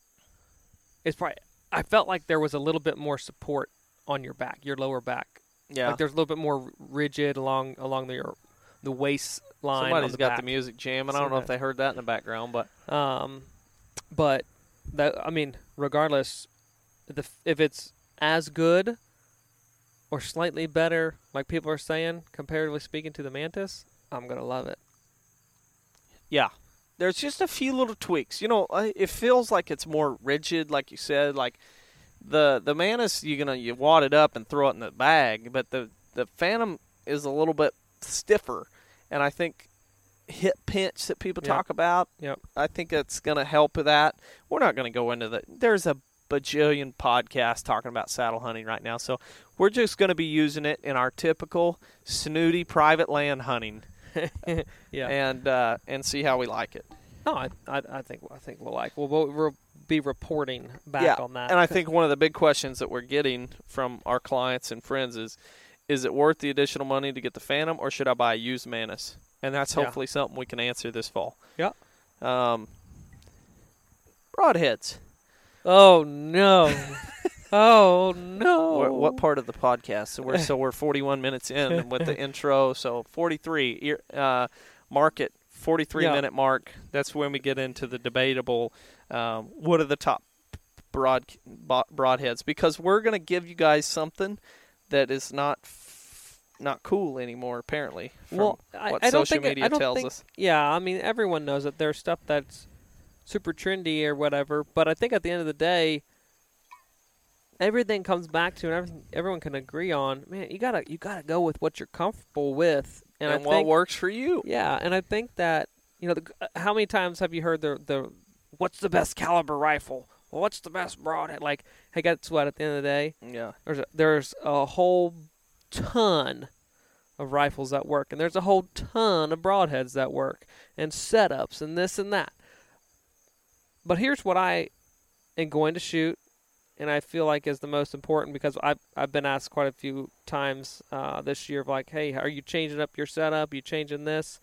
I felt like there was a little bit more support on your back, your lower back. Yeah, like there's a little bit more rigid along the waistline. Somebody's got the music jamming. I don't know if they heard that in the background, but that, I mean, regardless, if it's as good or slightly better, like people are saying, comparatively speaking to the Mantis, I'm gonna love it. Yeah, there's just a few little tweaks. It feels like it's more rigid, like you said. Like the Mantis, you wad it up and throw it in the bag, but the Phantom is a little bit stiffer, and I think hip pinch that people talk about, I think it's going to help with that. We're not going to go into there's a bajillion podcasts talking about saddle hunting right now, so we're just going to be using it in our typical snooty private land hunting. And see how we like it. No, I think we'll like. We'll be reporting back on that. And I think one of the big questions that we're getting from our clients and friends is it worth the additional money to get the Phantom, or should I buy a used Mantis? And that's hopefully something we can answer this fall. Yeah. Broadheads. Oh no. Oh no! What part of the podcast? So we're 41 minutes in with the intro. So 43. Mark at 43-minute mark. That's when we get into the debatable. What are the top broadheads? Because we're going to give you guys something that is not cool anymore. Apparently, from what social media tells us. Yeah, I mean everyone knows that there's stuff that's super trendy or whatever. But I think at the end of the day, everything comes back to, and everyone can agree on, man, you gotta go with what you're comfortable with, and I what think, works for you. Yeah, and I think that how many times have you heard the what's the best caliber rifle? Well, what's the best broadhead? Like, hey, guess what? At the end of the day, yeah, there's a whole ton of rifles that work, and there's a whole ton of broadheads that work, and setups, and this and that. But here's what I am going to shoot, and I feel like is the most important, because I've been asked quite a few times this year of like, hey, are you changing up your setup? Are you changing this?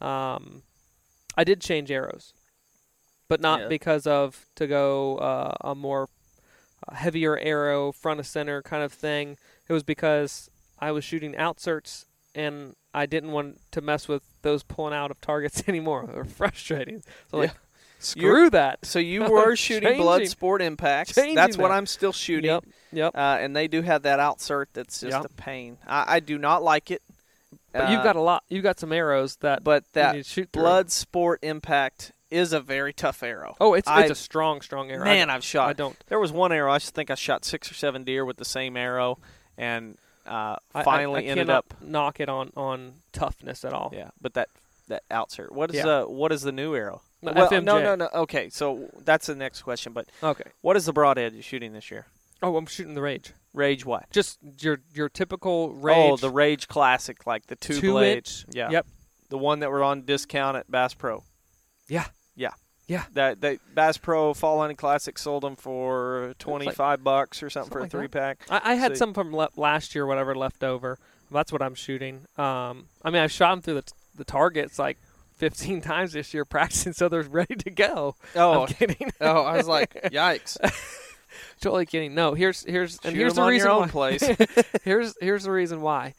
I did change arrows, but not because of to go a more heavier arrow, front of center kind of thing. It was because I was shooting outserts, and I didn't want to mess with those pulling out of targets anymore. They were frustrating. So like, screw that. So you were shooting Bloodsport Impacts. That's what I'm still shooting. Yep. And they do have that outsert that's just a pain. I do not like it. But you've got a lot. You've got some arrows that. But that you need to shoot through. Bloodsport Impact is a very tough arrow. Oh, it's a strong arrow. Man, I've shot. I don't. There was one arrow. I think I shot 6 or 7 deer with the same arrow, and finally ended up knock it on toughness at all. Yeah, but that outsert. What is the new arrow? No, well, FMJ. No. Okay, so that's the next question. But okay, what is the broadhead you're shooting this year? Oh, I'm shooting the Rage. Rage what? Just your typical Rage. Oh, the Rage Classic, like the 2-blade. Yeah. Yep. The one that were on discount at Bass Pro. Yeah. That Bass Pro Fall Hunting Classic sold them for $25 or something for a 3-pack. I had some from last year, whatever, left over. That's what I'm shooting. I mean, I've shot them through the targets like 15 times this year practicing, so they're ready to go. Oh, I'm kidding. Oh, I was like, yikes. Totally kidding. No, here's the reason your own why. Place. here's the reason why.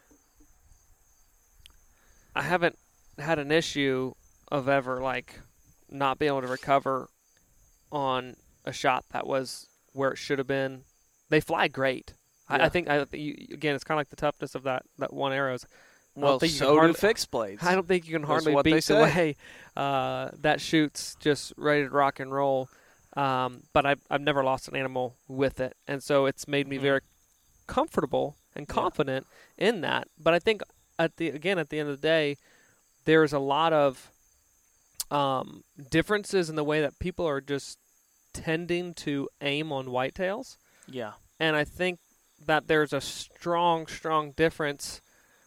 I haven't had an issue of ever like not being able to recover on a shot that was where it should have been. They fly great. Yeah. I think again, it's kind of like the toughness of that one arrows. Well, so do fixed blades. I don't think you can hardly beat the way that shoots just ready to rock and roll. But I've never lost an animal with it, and so it's made me very comfortable and confident in that. But I think at the end of the day, there's a lot of differences in the way that people are just tending to aim on whitetails. Yeah, and I think that there's a strong difference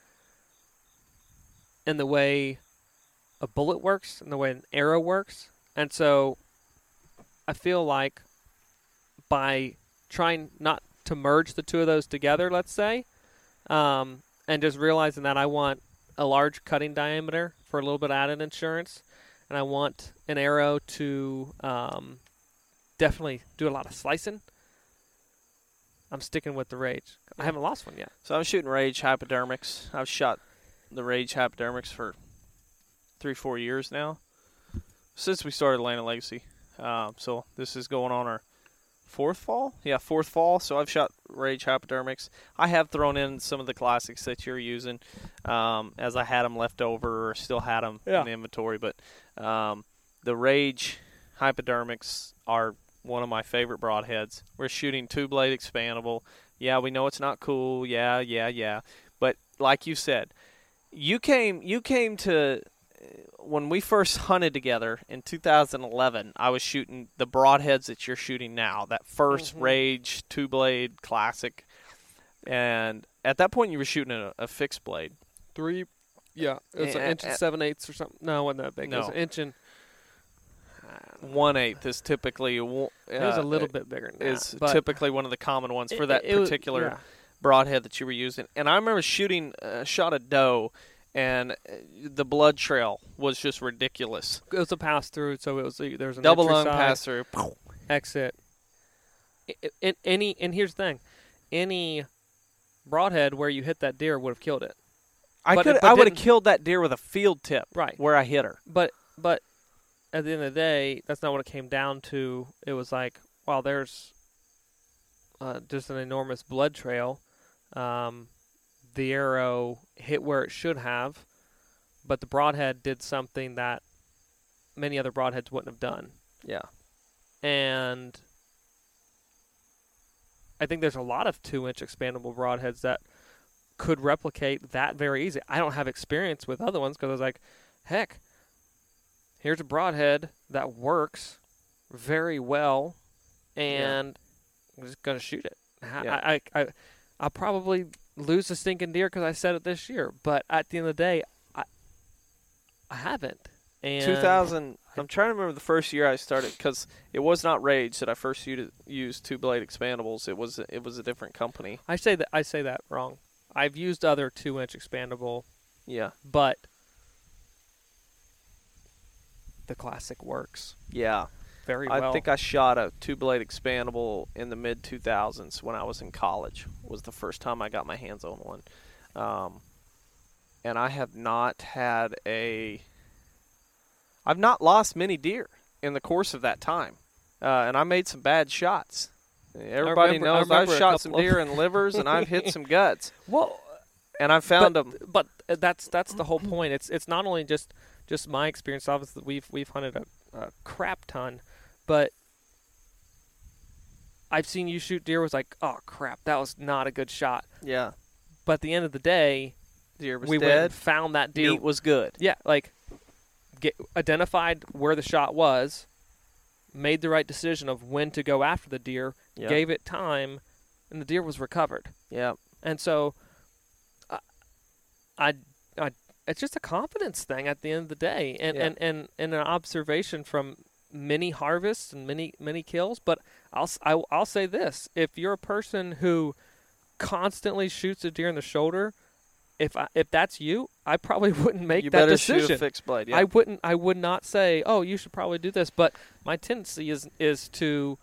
in the way a bullet works and the way an arrow works, and so I feel like by trying not to merge the two of those together, let's say, and just realizing that I want a large cutting diameter for a little bit of added insurance, and I want an arrow to definitely do a lot of slicing, I'm sticking with the Rage. I haven't lost one yet. So I'm shooting Rage Hypodermics. I've shot the Rage Hypodermics for 3-4 years now, since we started Land of Legacy. So this is going on our fourth fall. So I've shot Rage Hypodermics. I have thrown in some of the classics that you're using, as I had them left over or still had them in the inventory. But the Rage Hypodermics are one of my favorite broadheads. We're shooting 2-blade expandable. Yeah, we know it's not cool. Yeah. But like you said, you came to. When we first hunted together in 2011, I was shooting the broadheads that you're shooting now, that first Rage 2-blade classic. And at that point, you were shooting a fixed blade. It was an inch and 7/8 or something. No, it wasn't that big. No. It was an inch and 1/8 is typically it was a little bit bigger than that. Is typically one of the common ones for that particular broadhead that you were using. And I remember shot a doe, and the blood trail was just ridiculous. It was a pass through, so it was there's an double lung pass through exit. And here's the thing, any broadhead where you hit that deer would have killed it. I would have killed that deer with a field tip, right, where I hit her. But at the end of the day, that's not what it came down to. It was like, wow, there's just an enormous blood trail. The arrow hit where it should have, but the broadhead did something that many other broadheads wouldn't have done. Yeah. And I think there's a lot of 2-inch expandable broadheads that could replicate that very easy. I don't have experience with other ones because I was like, heck, here's a broadhead that works very well, and I'm just going to shoot it. Yeah. I'll probably lose the stinking deer because I said it this year, but at the end of the day, I haven't. And 2000, I'm trying to remember the first year I started, because it was not Rage that I first used 2-blade expandables. It was a different company. I say that wrong. I've used other 2-inch expandable. Yeah. But the Classic works. Yeah. Very well. I think I shot a 2-blade expandable in the mid-2000s when I was in college. Was the first time I got my hands on one. And I have not had I've not lost many deer in the course of that time. And I made some bad shots. Everybody knows I've shot some deer and livers, and I've hit some guts. Well, and I found them. But that's the whole point. It's not only just my experience. Obviously, we've hunted a crap ton, but I've seen you shoot deer. Was like, oh crap, that was not a good shot. Yeah. But at the end of the day, deer was we dead. went and found that deer. Meat was good. Yeah, like identified where the shot was, made the right decision of when to go after the deer, gave it time, and the deer was recovered. Yeah. And so, it's just a confidence thing at the end of the day, and an observation from many harvests and many kills. But I'll say this: if you're a person who constantly shoots a deer in the shoulder, if that's you, I probably wouldn't make that decision. You better shoot a fixed blade. Yeah. I would not say, oh, you should probably do this. But my tendency is to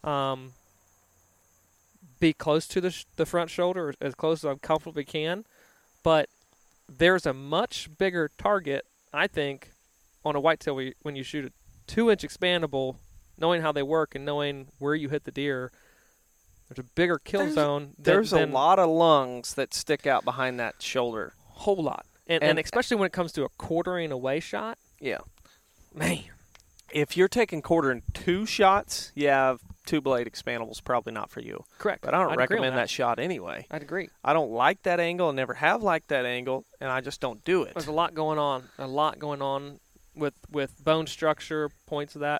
be close to the front shoulder, as close as I comfortably can. But there's a much bigger target, I think, on a whitetail when you shoot a 2-inch expandable, knowing how they work and knowing where you hit the deer. There's a bigger kill zone. There's a lot of lungs that stick out behind that shoulder. Whole lot. And especially when it comes to a quartering away shot. Yeah. Man. If you're taking quartering 2 shots, 2-blade expandable's probably not for you. Correct. But I don't recommend that shot anyway. I'd agree. I don't like that angle and never have liked that angle, and I just don't do it. There's a lot going on. With bone structure, points of that.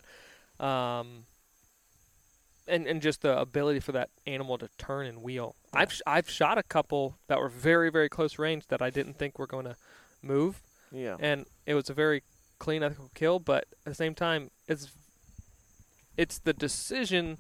And just the ability for that animal to turn and wheel. Yeah. I've shot a couple that were very, very close range that I didn't think were going to move. Yeah. And it was a very clean, ethical kill, but at the same time, it's the decision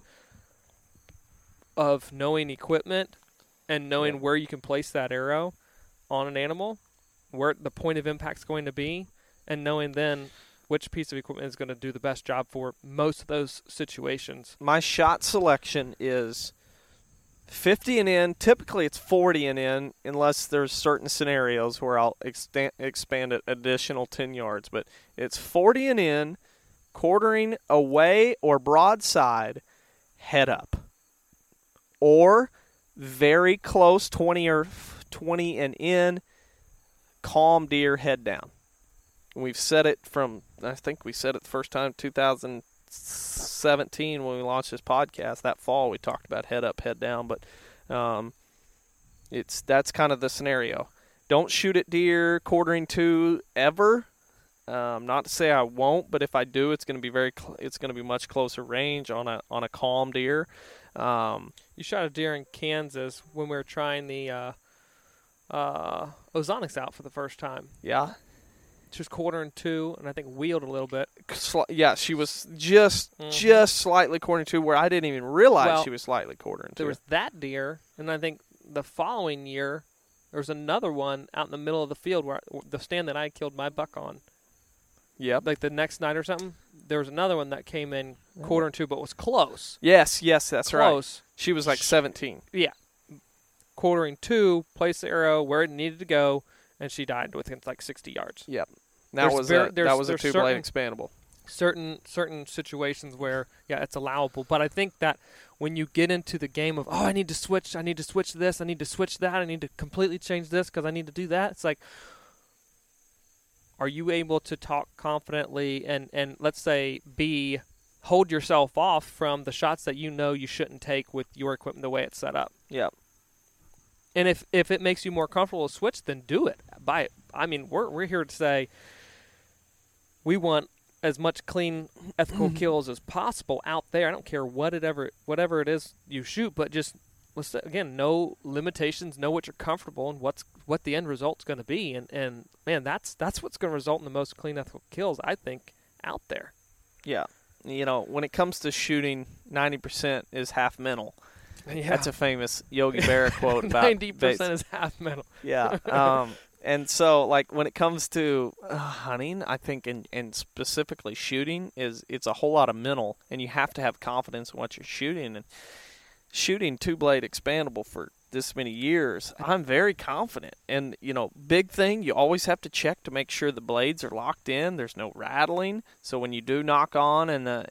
of knowing equipment and knowing where you can place that arrow on an animal, where the point of impact is going to be, and knowing then which piece of equipment is going to do the best job for most of those situations. My shot selection is 50 and in. Typically it's 40 and in, unless there's certain scenarios where I'll expand it additional 10 yards. But it's 40 and in, quartering away or broadside, head up. Or very close, 20 and in, calm deer, head down. We've said it I think we said it the first time 2017 when we launched this podcast. That fall we talked about head up, head down, but that's kind of the scenario. Don't shoot at deer quartering 2 ever. Not to say I won't, but if I do, it's going to be it's going to be much closer range on a calm deer. You shot a deer in Kansas when we were trying the Ozonics out for the first time. Yeah. She was quartering 2, and I think wheeled a little bit. Yeah, she was just slightly quartering 2, where I didn't even realize she was slightly quartering 2. There was that deer, and I think the following year there was another one out in the middle of the field where the stand that I killed my buck on. Yep. like the next night or something. There was another one that came in quarter and 2, but was close. Yes, that's Close. right. She was like 17. Yeah. Quartering 2, placed the arrow where it needed to go, and she died within like 60 yards. Yep. That was a 2-blade expandable. Certain situations where, it's allowable. But I think that when you get into the game of, I need to switch this, I need to switch that, I need to completely change this because I need to do that, it's like, are you able to talk confidently and let's say, hold yourself off from the shots that you know you shouldn't take with your equipment the way it's set up? Yep. And if it makes you more comfortable to switch, then do it. I mean, we're here to say we want as much clean, ethical kills as possible out there. I don't care whatever it is you shoot, but just again, know limitations, know what you're comfortable, and what the end result's going to be. And man, that's what's going to result in the most clean, ethical kills, I think, out there. Yeah, when it comes to shooting, 90% is half mental. Yeah. That's a famous Yogi Berra quote about 90% is half mental. Yeah. And so, like, when it comes to hunting, I think, and specifically shooting, it's a whole lot of mental, and you have to have confidence in what you're shooting. And shooting 2-blade expandable for this many years, I'm very confident. And, big thing, you always have to check to make sure the blades are locked in. There's no rattling. So when you do knock on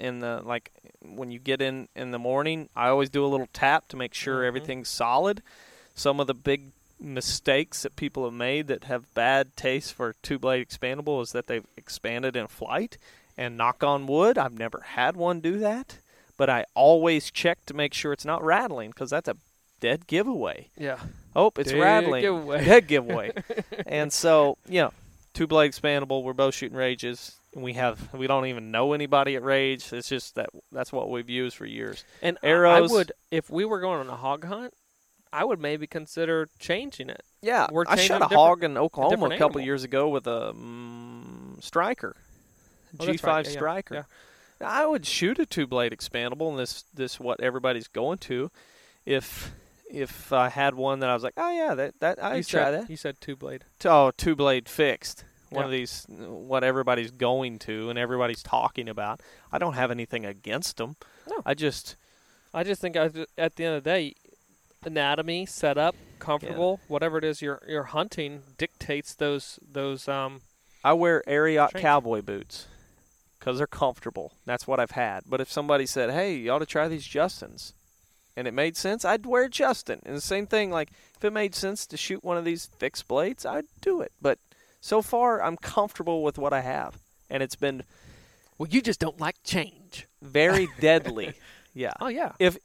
when you get in the morning, I always do a little tap to make sure everything's solid. Some of the big mistakes that people have made that have bad taste for 2-blade expandable is that they've expanded in flight, and knock on wood, I've never had one do that, but I always check to make sure it's not rattling, because that's a dead giveaway. Yeah. Oh, it's dead rattling. Giveaway. Dead giveaway. And so, 2-blade expandable, we're both shooting Rages. We don't even know anybody at Rage. It's just that's what we've used for years. And arrows, I would, if we were going on a hog hunt, I would maybe consider changing it. Yeah, I shot a hog in Oklahoma a couple years ago with a Striker, G5 right. Striker. Yeah. I would shoot a 2-blade expandable, and this what everybody's going to. If I had one that I was like, oh yeah, that I'd try that. You said 2-blade. 2-blade fixed. One of these, what everybody's going to and everybody's talking about. I don't have anything against them. No. I just think at the end of the day, anatomy, setup, comfortable, whatever it is you're hunting dictates those. I wear Ariat cowboy boots because they're comfortable. That's what I've had. But if somebody said, "Hey, you ought to try these Justins," and it made sense, I'd wear Justin. And the same thing, like if it made sense to shoot one of these fixed blades, I'd do it. But so far, I'm comfortable with what I have, and it's been. Well, you just don't like change. Very deadly. Yeah. Oh yeah. If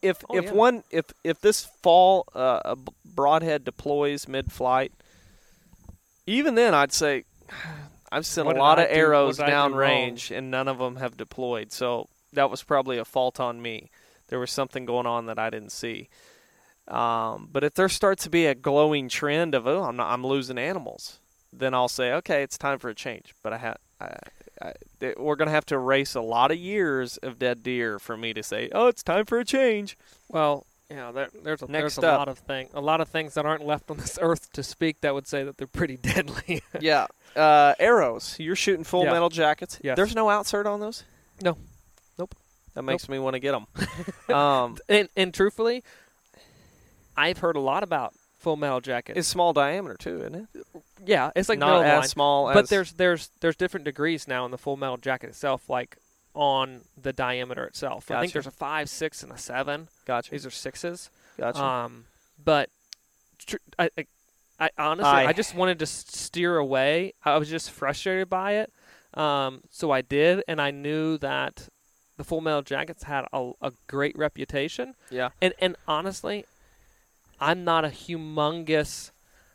this fall a broadhead deploys mid-flight, even then I'd say I've sent a lot of arrows downrange and none of them have deployed. So that was probably a fault on me. There was something going on that I didn't see. But if there starts to be a glowing trend of I'm losing animals, then I'll say okay, it's time for a change. But we're going to have to erase a lot of years of dead deer for me to say, oh, it's time for a change. Well, there's a lot of things that aren't left on this earth to speak that would say that they're pretty deadly. Yeah. Arrows. You're shooting full metal jackets. Yes. There's no outsert on those? No. Nope. That makes me want to get them. And truthfully, I've heard a lot about full metal jackets. It's small diameter too, isn't it? Yeah, it's like not as line. small. But there's different degrees now in the full metal jacket itself, like on the diameter itself. Gotcha. I think there's a 5, 6, and a 7. Gotcha. These are 6s. Gotcha. But I honestly, I just wanted to steer away. I was just frustrated by it. So I did, and I knew that the full metal jackets had a great reputation. Yeah. And honestly, I'm not a humongous.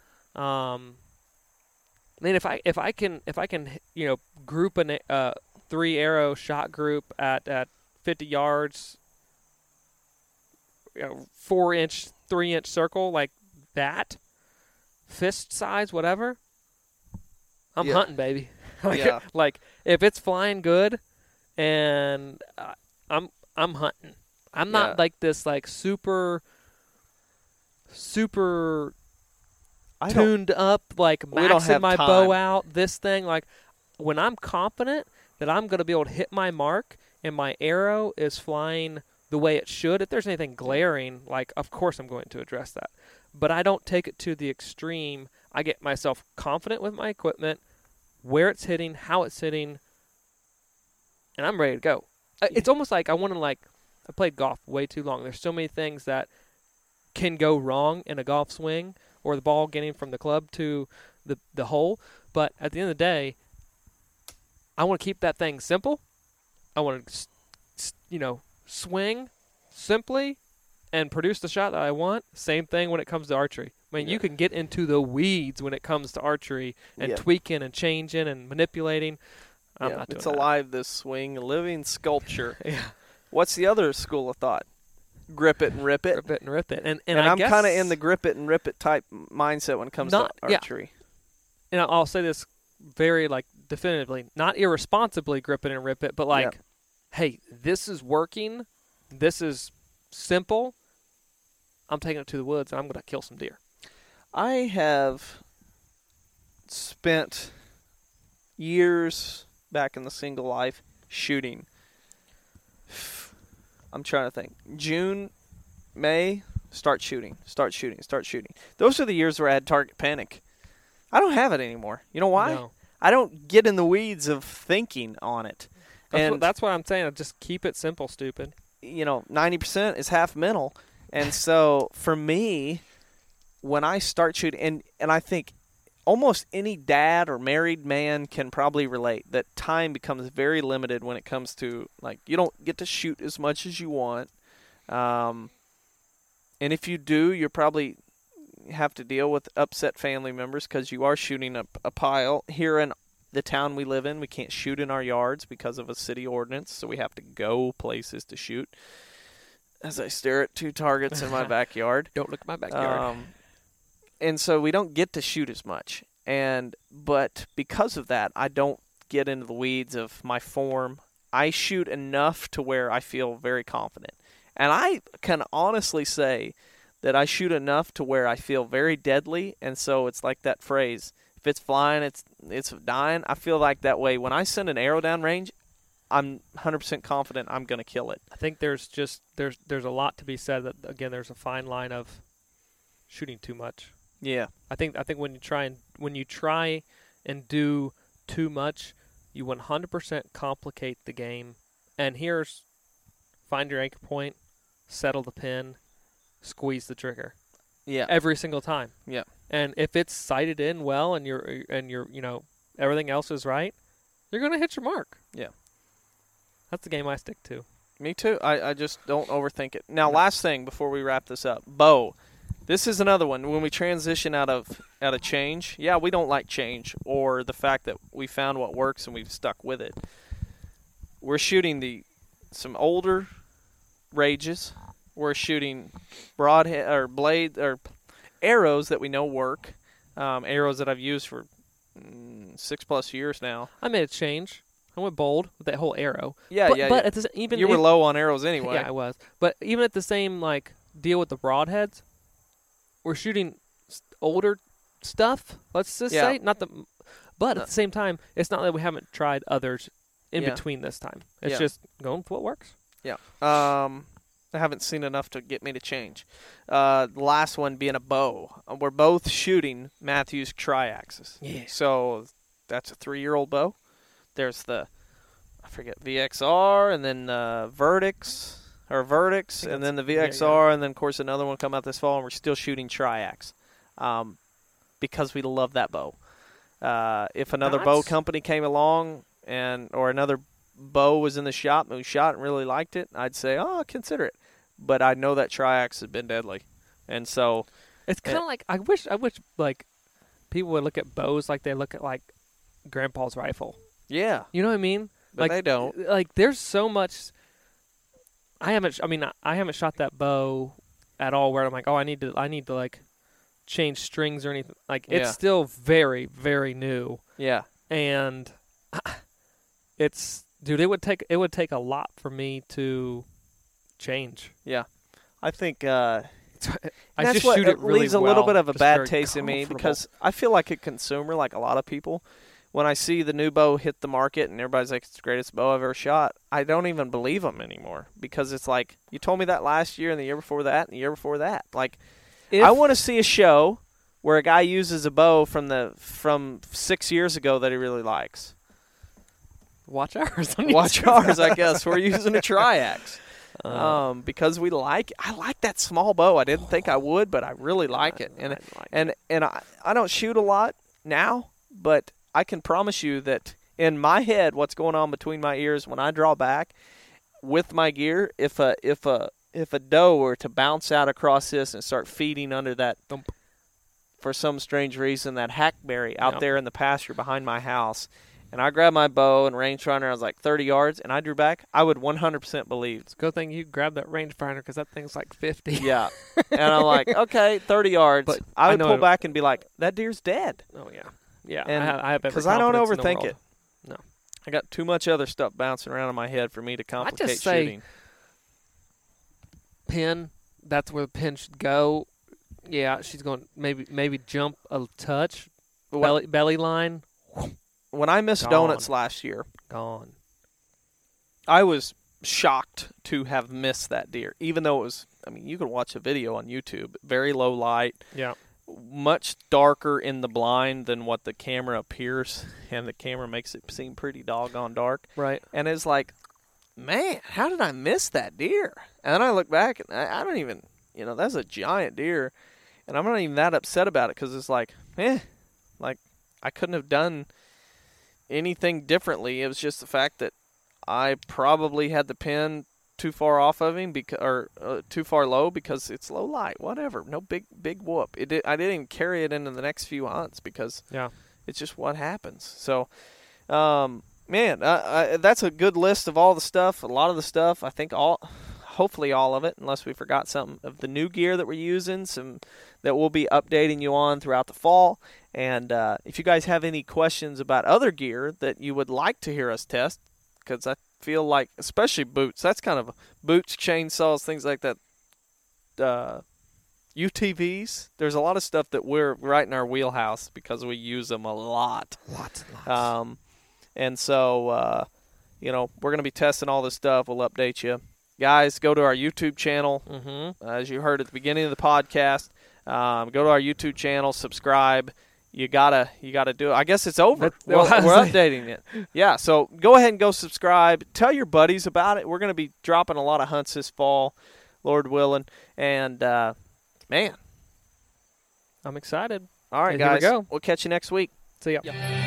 I mean, if I can group a 3-arrow shot group at 50 yards, 4-inch, 3-inch circle like that, fist size, whatever, I'm hunting, baby. Like if it's flying good, and I'm hunting. I'm not like this like super tuned up, like maxing my bow out. This thing, like when I'm confident that I'm going to be able to hit my mark and my arrow is flying the way it should, if there's anything glaring, like, of course I'm going to address that. But I don't take it to the extreme. I get myself confident with my equipment, where it's hitting, how it's hitting, and I'm ready to go. It's almost like I played golf way too long. There's so many things that can go wrong in a golf swing or the ball getting from the club to the hole. But at the end of the day, I want to keep that thing simple. I want to, swing simply and produce the shot that I want. Same thing when it comes to archery. I mean, you can get into the weeds when it comes to archery and tweaking and changing and manipulating. I'm not doing it's that. alive, this swing, a living sculpture. What's the other school of thought? Grip it and rip it. Grip it and rip it. And I'm kind of in the grip it and rip it type mindset when it comes to archery. And I'll say this very, definitively, not irresponsibly grip it and rip it, but hey, this is working. This is simple. I'm taking it to the woods, and I'm going to kill some deer. I have spent years back in the single life shooting. I'm trying to think. June, May, start shooting. Those are the years where I had target panic. I don't have it anymore. You know why? No. I don't get in the weeds of thinking on it. That's what I'm saying. Just keep it simple, stupid. 90% is half mental. And so for me, when I start shooting, and I think almost any dad or married man can probably relate, that time becomes very limited when it comes to, you don't get to shoot as much as you want. And if you do, you probably have to deal with upset family members because you are shooting a pile. Here in the town we live in, we can't shoot in our yards because of a city ordinance, so we have to go places to shoot. As I stare at two targets in my backyard. Don't look at my backyard. And so we don't get to shoot as much. But because of that, I don't get into the weeds of my form. I shoot enough to where I feel very confident. And I can honestly say that I shoot enough to where I feel very deadly. And so it's like that phrase, if it's flying, it's dying. I feel like that way. When I send an arrow down range, I'm 100% confident I'm going to kill it. I think there's a lot to be said that, again, there's a fine line of shooting too much. Yeah. I think when you try and do too much, you 100% complicate the game. And here's find your anchor point, settle the pin, squeeze the trigger. Yeah. Every single time. Yeah. And if it's sighted in well and you're everything else is right, you're going to hit your mark. Yeah. That's the game I stick to. Me too. I just don't overthink it. Now, last thing before we wrap this up, bow. This is another one. When we transition out of change, we don't like change or the fact that we found what works and we've stuck with it. We're shooting some older rages. We're shooting broadhead or blade or arrows that we know work. Arrows that I've used for 6+ years now. I made a change. I went bold with that whole arrow. But At the, you were low on arrows anyway. Yeah, I was. But even at the same deal with the broadheads, we're shooting older stuff. Let's just say but at the same time, it's not that we haven't tried others in between this time. It's just going with what works. Yeah. I haven't seen enough to get me to change. The last one being a bow. We're both shooting Mathews Triaxis. Yeah. So that's a 3-year-old bow. There's the, VXR, and then Verdix, and then the VXR, and then, of course, another one come out this fall, and we're still shooting Triax because we love that bow. If another bow company came along or another bow was in the shop and we shot and really liked it, I'd say, consider it. But I know that Triax has been deadly. And so it's kind of I wish people would look at bows like they look at Grandpa's rifle. Yeah. You know what I mean? But they don't. There's so much. I haven't shot that bow at all where I'm I need to change strings or anything. It's still very, very new. Yeah. And it would take a lot for me to change. Yeah. I think I that's just what shoot it really leaves a well, little bit of a just bad very taste in me comfortable. because I feel like a consumer, like a lot of people, when I see the new bow hit the market and everybody's like, it's the greatest bow I've ever shot, I don't even believe them anymore, because it's like, you told me that last year and the year before that and the year before that. Like, I want to see a show where a guy uses a bow from 6 years ago that he really likes. Watch ours. Watch ours, I guess. We're using a Triax. Because I like that small bow. I didn't think I would, but I really like it. And I don't shoot a lot now, but I can promise you that in my head, what's going on between my ears when I draw back with my gear, if a doe were to bounce out across this and start feeding under that, for some strange reason, that hackberry out there in the pasture behind my house, and I grabbed my bow and rangefinder, I was like 30 yards, and I drew back, I would 100% believe. It's a good thing you grabbed that rangefinder, because that thing's like 50. Yeah. And I'm like, okay, 30 yards. But I would pull back and be like, that deer's dead. Oh, yeah. Yeah, and I have every because I don't confidence overthink in the it. world. No. I got too much other stuff bouncing around in my head for me to complicate shooting. Pin, that's where the pin should go. Yeah, she's going to maybe jump a touch. Belly line. When I missed donuts last year, gone. I was shocked to have missed that deer, even though it was, I mean, you can watch a video on YouTube, very low light, much darker in the blind than what the camera appears, and the camera makes it seem pretty doggone dark. Right. And it's like, man, how did I miss that deer? And then I look back, and I don't even, that's a giant deer, and I'm not even that upset about it, because it's like, like I couldn't have done anything differently. It was just the fact that I probably had the pin too far off of him, or too far low, because it's low light. Whatever, no big whoop. I didn't even carry it into the next few hunts, because it's just what happens. So, man, that's a good list of all the stuff. A lot of the stuff, I think hopefully all of it, unless we forgot something, of the new gear that we're using, some that we'll be updating you on throughout the fall. And if you guys have any questions about other gear that you would like to hear us test, because I feel like, especially boots, that's kind of boots, chainsaws, things like that, UTVs, there's a lot of stuff that we're right in our wheelhouse because we use them a lot. Lots and lots. And so, we're going to be testing all this stuff. We'll update you. Guys, go to our YouTube channel. As you heard at the beginning of the podcast, go to our YouTube channel, subscribe. You gotta do it. I guess it's over. We're updating it. Yeah, so go ahead and go subscribe. Tell your buddies about it. We're going to be dropping a lot of hunts this fall, Lord willing. And, man. I'm excited. All right, guys. We'll catch you next week. See ya.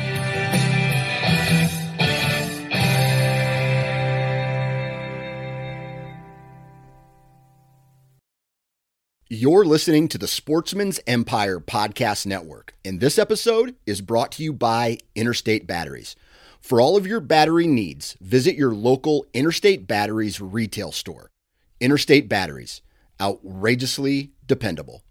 You're listening to the Sportsman's Empire Podcast Network, and this episode is brought to you by Interstate Batteries. For all of your battery needs, visit your local Interstate Batteries retail store. Interstate Batteries, outrageously dependable.